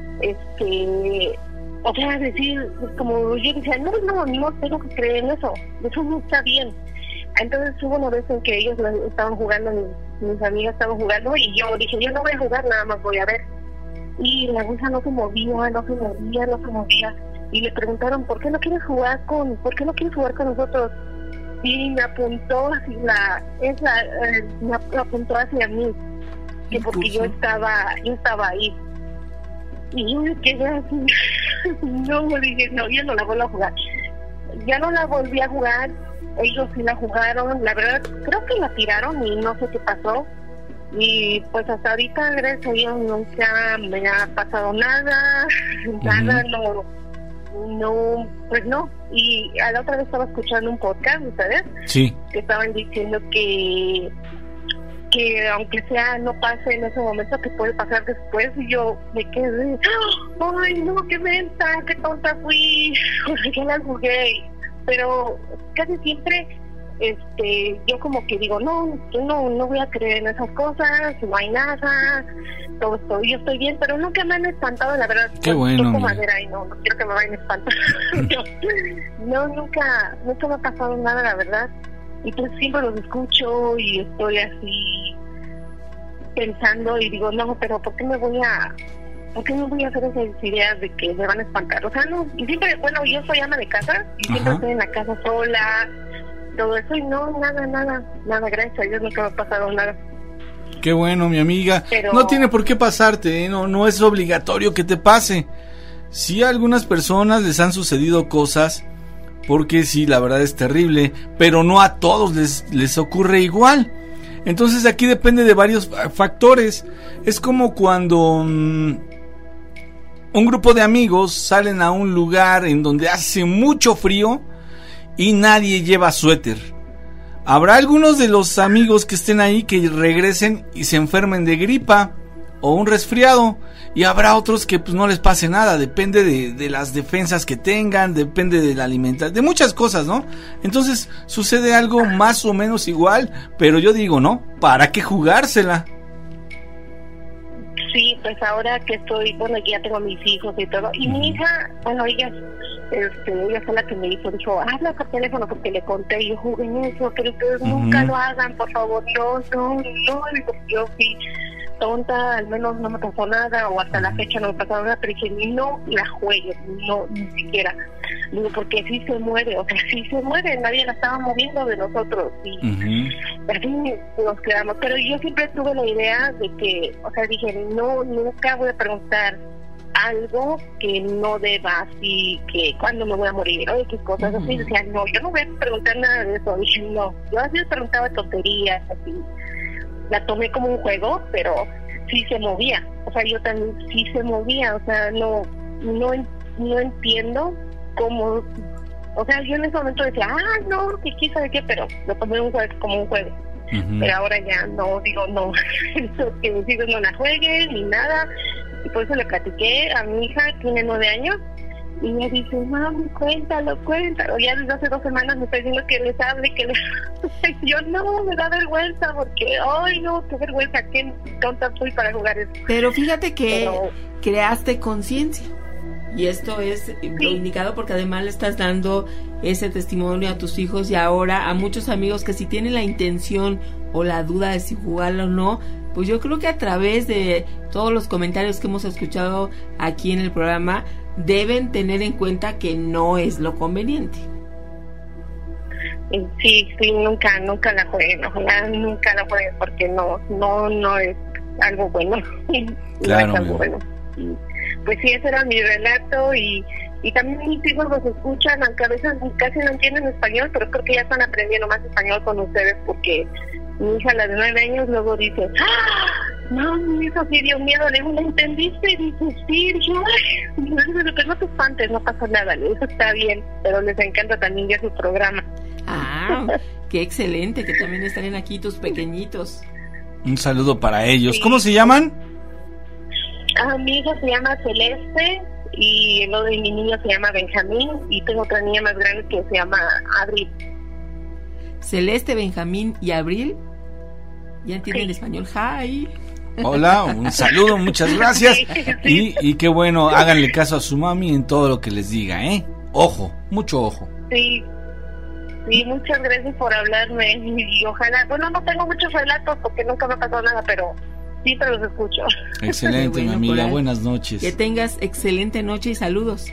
o sea, decir, como yo decía, no tengo que creer en eso no está bien. Entonces hubo una vez en que ellos estaban jugando, mis amigas estaban jugando, y yo dije, yo no voy a jugar, nada más voy a ver. Y la Ouija no se movía, y le preguntaron, ¿por qué no quieres jugar con nosotros? Y me apuntó así me apuntó hacia mí, que porque yo estaba ahí. Y yo me quedé así, dije, yo no la vuelvo a jugar. Ya no la volví a jugar, ellos sí la jugaron, la verdad, creo que la tiraron y no sé qué pasó. Y pues hasta ahorita, gracias a Dios, nunca me ha pasado nada, pues no. Y a la otra vez estaba escuchando un podcast, ¿sabes? Sí. Que estaban diciendo que aunque sea no pase en ese momento, que puede pasar después. Y yo me quedé, ay no, qué mensa, qué tonta fui, que la jugué. Pero casi siempre yo como que digo, no voy a creer en esas cosas, no hay nada, yo estoy bien, pero nunca me han espantado, la verdad. Qué bueno, toco madera y no quiero que me vayan a espantar. nunca me ha pasado nada, la verdad. Y pues siempre los escucho y estoy así pensando y digo, no, pero ¿por qué me voy a hacer esas ideas de que me van a espantar? O sea, no, y siempre, bueno, yo soy ama de casa y siempre estoy en la casa sola, todo eso, y no, nada, gracias a Dios nunca me ha pasado nada. Qué bueno, mi amiga. Pero no tiene por qué pasarte, ¿eh? No es obligatorio que te pase. Sí, a algunas personas les han sucedido cosas, porque sí, la verdad es terrible, pero no a todos les ocurre igual. Entonces aquí depende de varios factores. Es como cuando un grupo de amigos salen a un lugar en donde hace mucho frío y nadie lleva suéter. Habrá algunos de los amigos que estén ahí que regresen y se enfermen de gripa o un resfriado, y habrá otros que pues no les pase nada. Depende de las defensas que tengan, depende de la alimentación, de muchas cosas, ¿no? Entonces sucede algo más o menos igual, pero yo digo, ¿no? ¿Para qué jugársela? Sí, pues ahora que estoy, bueno, ya tengo mis hijos y todo, y mi hija, bueno, ella fue la que me dijo, habla por teléfono, porque le conté, yo jugué en eso, pero ustedes nunca lo hagan, por favor, no, digo, yo fui tonta, al menos no me pasó nada, o hasta la fecha no me pasó nada, pero dije, no la juegues, no, ni siquiera. Digo, porque sí se mueve, nadie la estaba moviendo de nosotros, y así nos quedamos. Pero yo siempre tuve la idea de que, o sea, dije, nunca voy a preguntar algo que no deba, así que cuándo me voy a morir, o qué cosas así. Decía, no, yo no voy a preguntar nada de eso. Dije, no, yo así preguntaba tonterías, así. La tomé como un juego, pero sí se movía. O sea, yo también sí se movía. O sea, no entiendo cómo. O sea, yo en ese momento decía, no, que quién sabe qué, pero lo tomé como un juego. Pero ahora ya no, digo, no, que mis hijos no la jueguen ni nada. Y por eso le platiqué a mi hija, tiene 9 años, y me dice, mami, cuéntalo. Ya desde hace 2 semanas me está diciendo que les hable, yo no, me da vergüenza, porque, ay no, qué vergüenza, qué tonta fui para jugar eso. Pero fíjate que creaste conciencia, y esto es lo indicado, porque además le estás dando ese testimonio a tus hijos y ahora a muchos amigos que si tienen la intención o la duda de si jugarlo o no, pues yo creo que a través de todos los comentarios que hemos escuchado aquí en el programa, deben tener en cuenta que no es lo conveniente. Sí, nunca la jueguen, ojalá nunca la jueguen, porque no es algo bueno. Claro, no es algo bueno. Pues sí, ese era mi relato, y también mis hijos los escuchan, aunque a veces casi no entienden español, pero creo que ya están aprendiendo más español con ustedes, porque mi hija, la de 9 años, luego dice, no, eso sí dio miedo, le digo, ¿la entendiste? Dice, sí, pero no te espantes, no pasa nada, eso está bien, pero les encanta también ya su programa. Qué excelente que también estén aquí tus pequeñitos. Un saludo para ellos. ¿Cómo se llaman? Mi hija se llama Celeste y lo de mi niño se llama Benjamín y tengo otra niña más grande que se llama Abril. Celeste, Benjamín y Abril. Ya entienden español. Hi. Hola, un saludo, muchas gracias. Y qué bueno, háganle caso a su mami en todo lo que les diga, ¿eh? Ojo, mucho ojo. Sí, muchas gracias por hablarme y ojalá, bueno, no tengo muchos relatos porque nunca me ha pasado nada, pero sí, pero los escucho. Excelente, bueno, mi amiga, buenas noches. Que tengas excelente noche y saludos.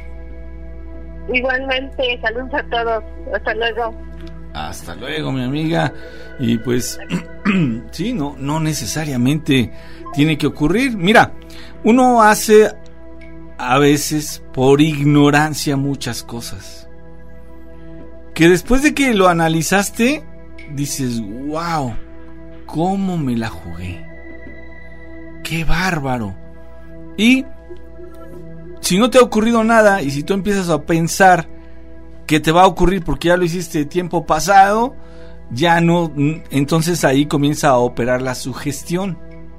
Igualmente, saludos a todos, hasta luego. Hasta luego, mi amiga. Y pues, sí, no necesariamente tiene que ocurrir. Mira, uno hace a veces por ignorancia muchas cosas que después de que lo analizaste dices, wow, cómo me la jugué, qué bárbaro. Y si no te ha ocurrido nada y si tú empiezas a pensar que te va a ocurrir porque ya lo hiciste tiempo pasado, ya no, entonces ahí comienza a operar la sugestión.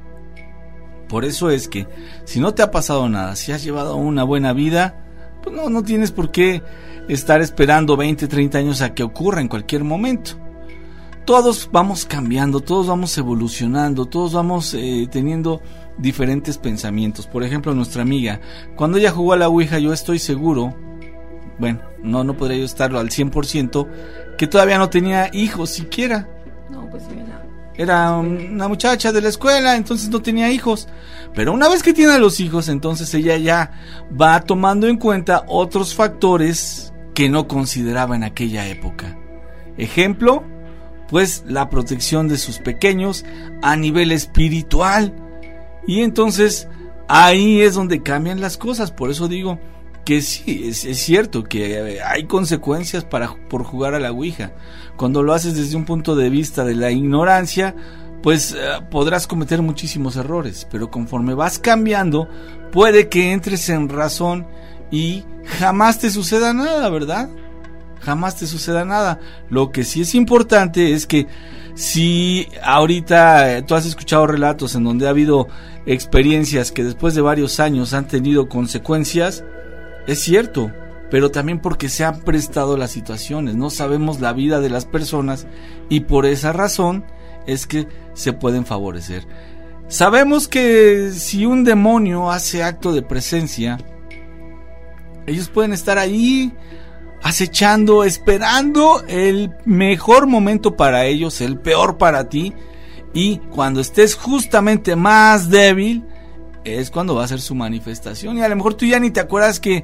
Por eso es que si no te ha pasado nada, si has llevado una buena vida, pues no tienes por qué estar esperando 20, 30 años a que ocurra en cualquier momento. Todos vamos cambiando, todos vamos evolucionando, todos vamos teniendo diferentes pensamientos. Por ejemplo, nuestra amiga, cuando ella jugó a la Ouija, yo estoy seguro, bueno, no podría yo estarlo al 100%, que todavía no tenía hijos siquiera. No, pues mira. Era una muchacha de la escuela, entonces no tenía hijos. Pero una vez que tiene a los hijos, entonces ella ya va tomando en cuenta otros factores que no consideraba en aquella época. Ejemplo, pues la protección de sus pequeños a nivel espiritual. Y entonces ahí es donde cambian las cosas. Por eso digo que sí, es cierto que hay consecuencias por jugar a la Ouija. Cuando lo haces desde un punto de vista de la ignorancia, pues podrás cometer muchísimos errores, pero conforme vas cambiando, puede que entres en razón y jamás te suceda nada, ¿verdad? Jamás te suceda nada. Lo que sí es importante es que si ahorita tú has escuchado relatos en donde ha habido experiencias que después de varios años han tenido consecuencias, es cierto, pero también porque se han prestado las situaciones. No sabemos la vida de las personas y por esa razón es que se pueden favorecer. Sabemos que si un demonio hace acto de presencia, ellos pueden estar ahí acechando, esperando el mejor momento para ellos, el peor para ti, y cuando estés justamente más débil es cuando va a ser su manifestación. Y a lo mejor tú ya ni te acuerdas que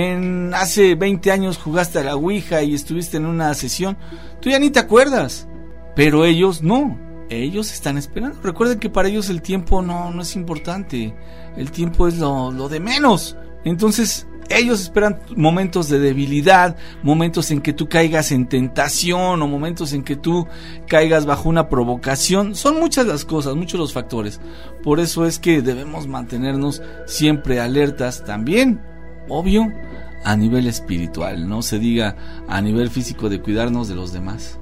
hace 20 años jugaste a la Ouija y estuviste en una sesión, tú ya ni te acuerdas, pero ellos no, ellos están esperando. Recuerden que para ellos el tiempo no es importante, el tiempo es lo de menos. Entonces ellos esperan momentos de debilidad, momentos en que tú caigas en tentación o momentos en que tú caigas bajo una provocación. Son muchas las cosas, muchos los factores. Por eso es que debemos mantenernos siempre alertas también, obvio, a nivel espiritual. No se diga a nivel físico de cuidarnos de los demás.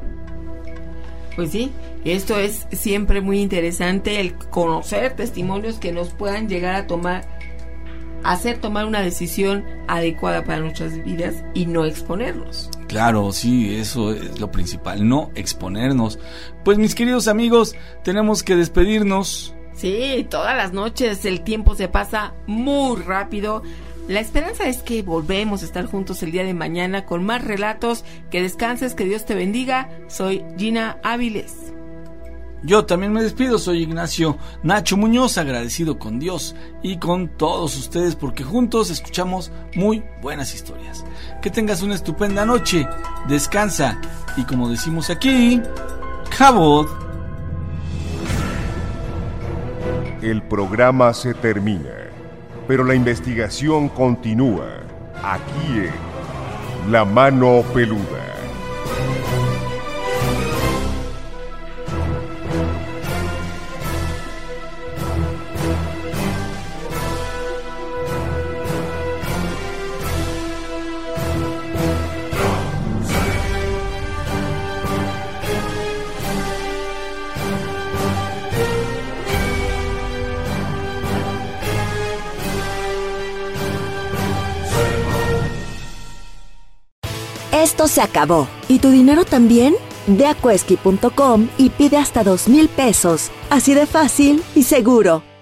Pues sí, esto es siempre muy interesante, el conocer testimonios que nos puedan llegar a hacer tomar una decisión adecuada para nuestras vidas y no exponernos. Claro, sí, eso es lo principal, no exponernos. Pues mis queridos amigos, tenemos que despedirnos. Sí, todas las noches el tiempo se pasa muy rápido. La esperanza es que volvemos a estar juntos el día de mañana con más relatos. Que descanses, que Dios te bendiga. Soy Gina Áviles. Yo también me despido, soy Ignacio Nacho Muñoz, agradecido con Dios y con todos ustedes porque juntos escuchamos muy buenas historias. Que tengas una estupenda noche, descansa y como decimos aquí, Kabod. El programa se termina, pero la investigación continúa aquí en La Mano Peluda. Esto se acabó. ¿Y tu dinero también? Ve a Quesky.com y pide hasta 2,000 pesos. Así de fácil y seguro.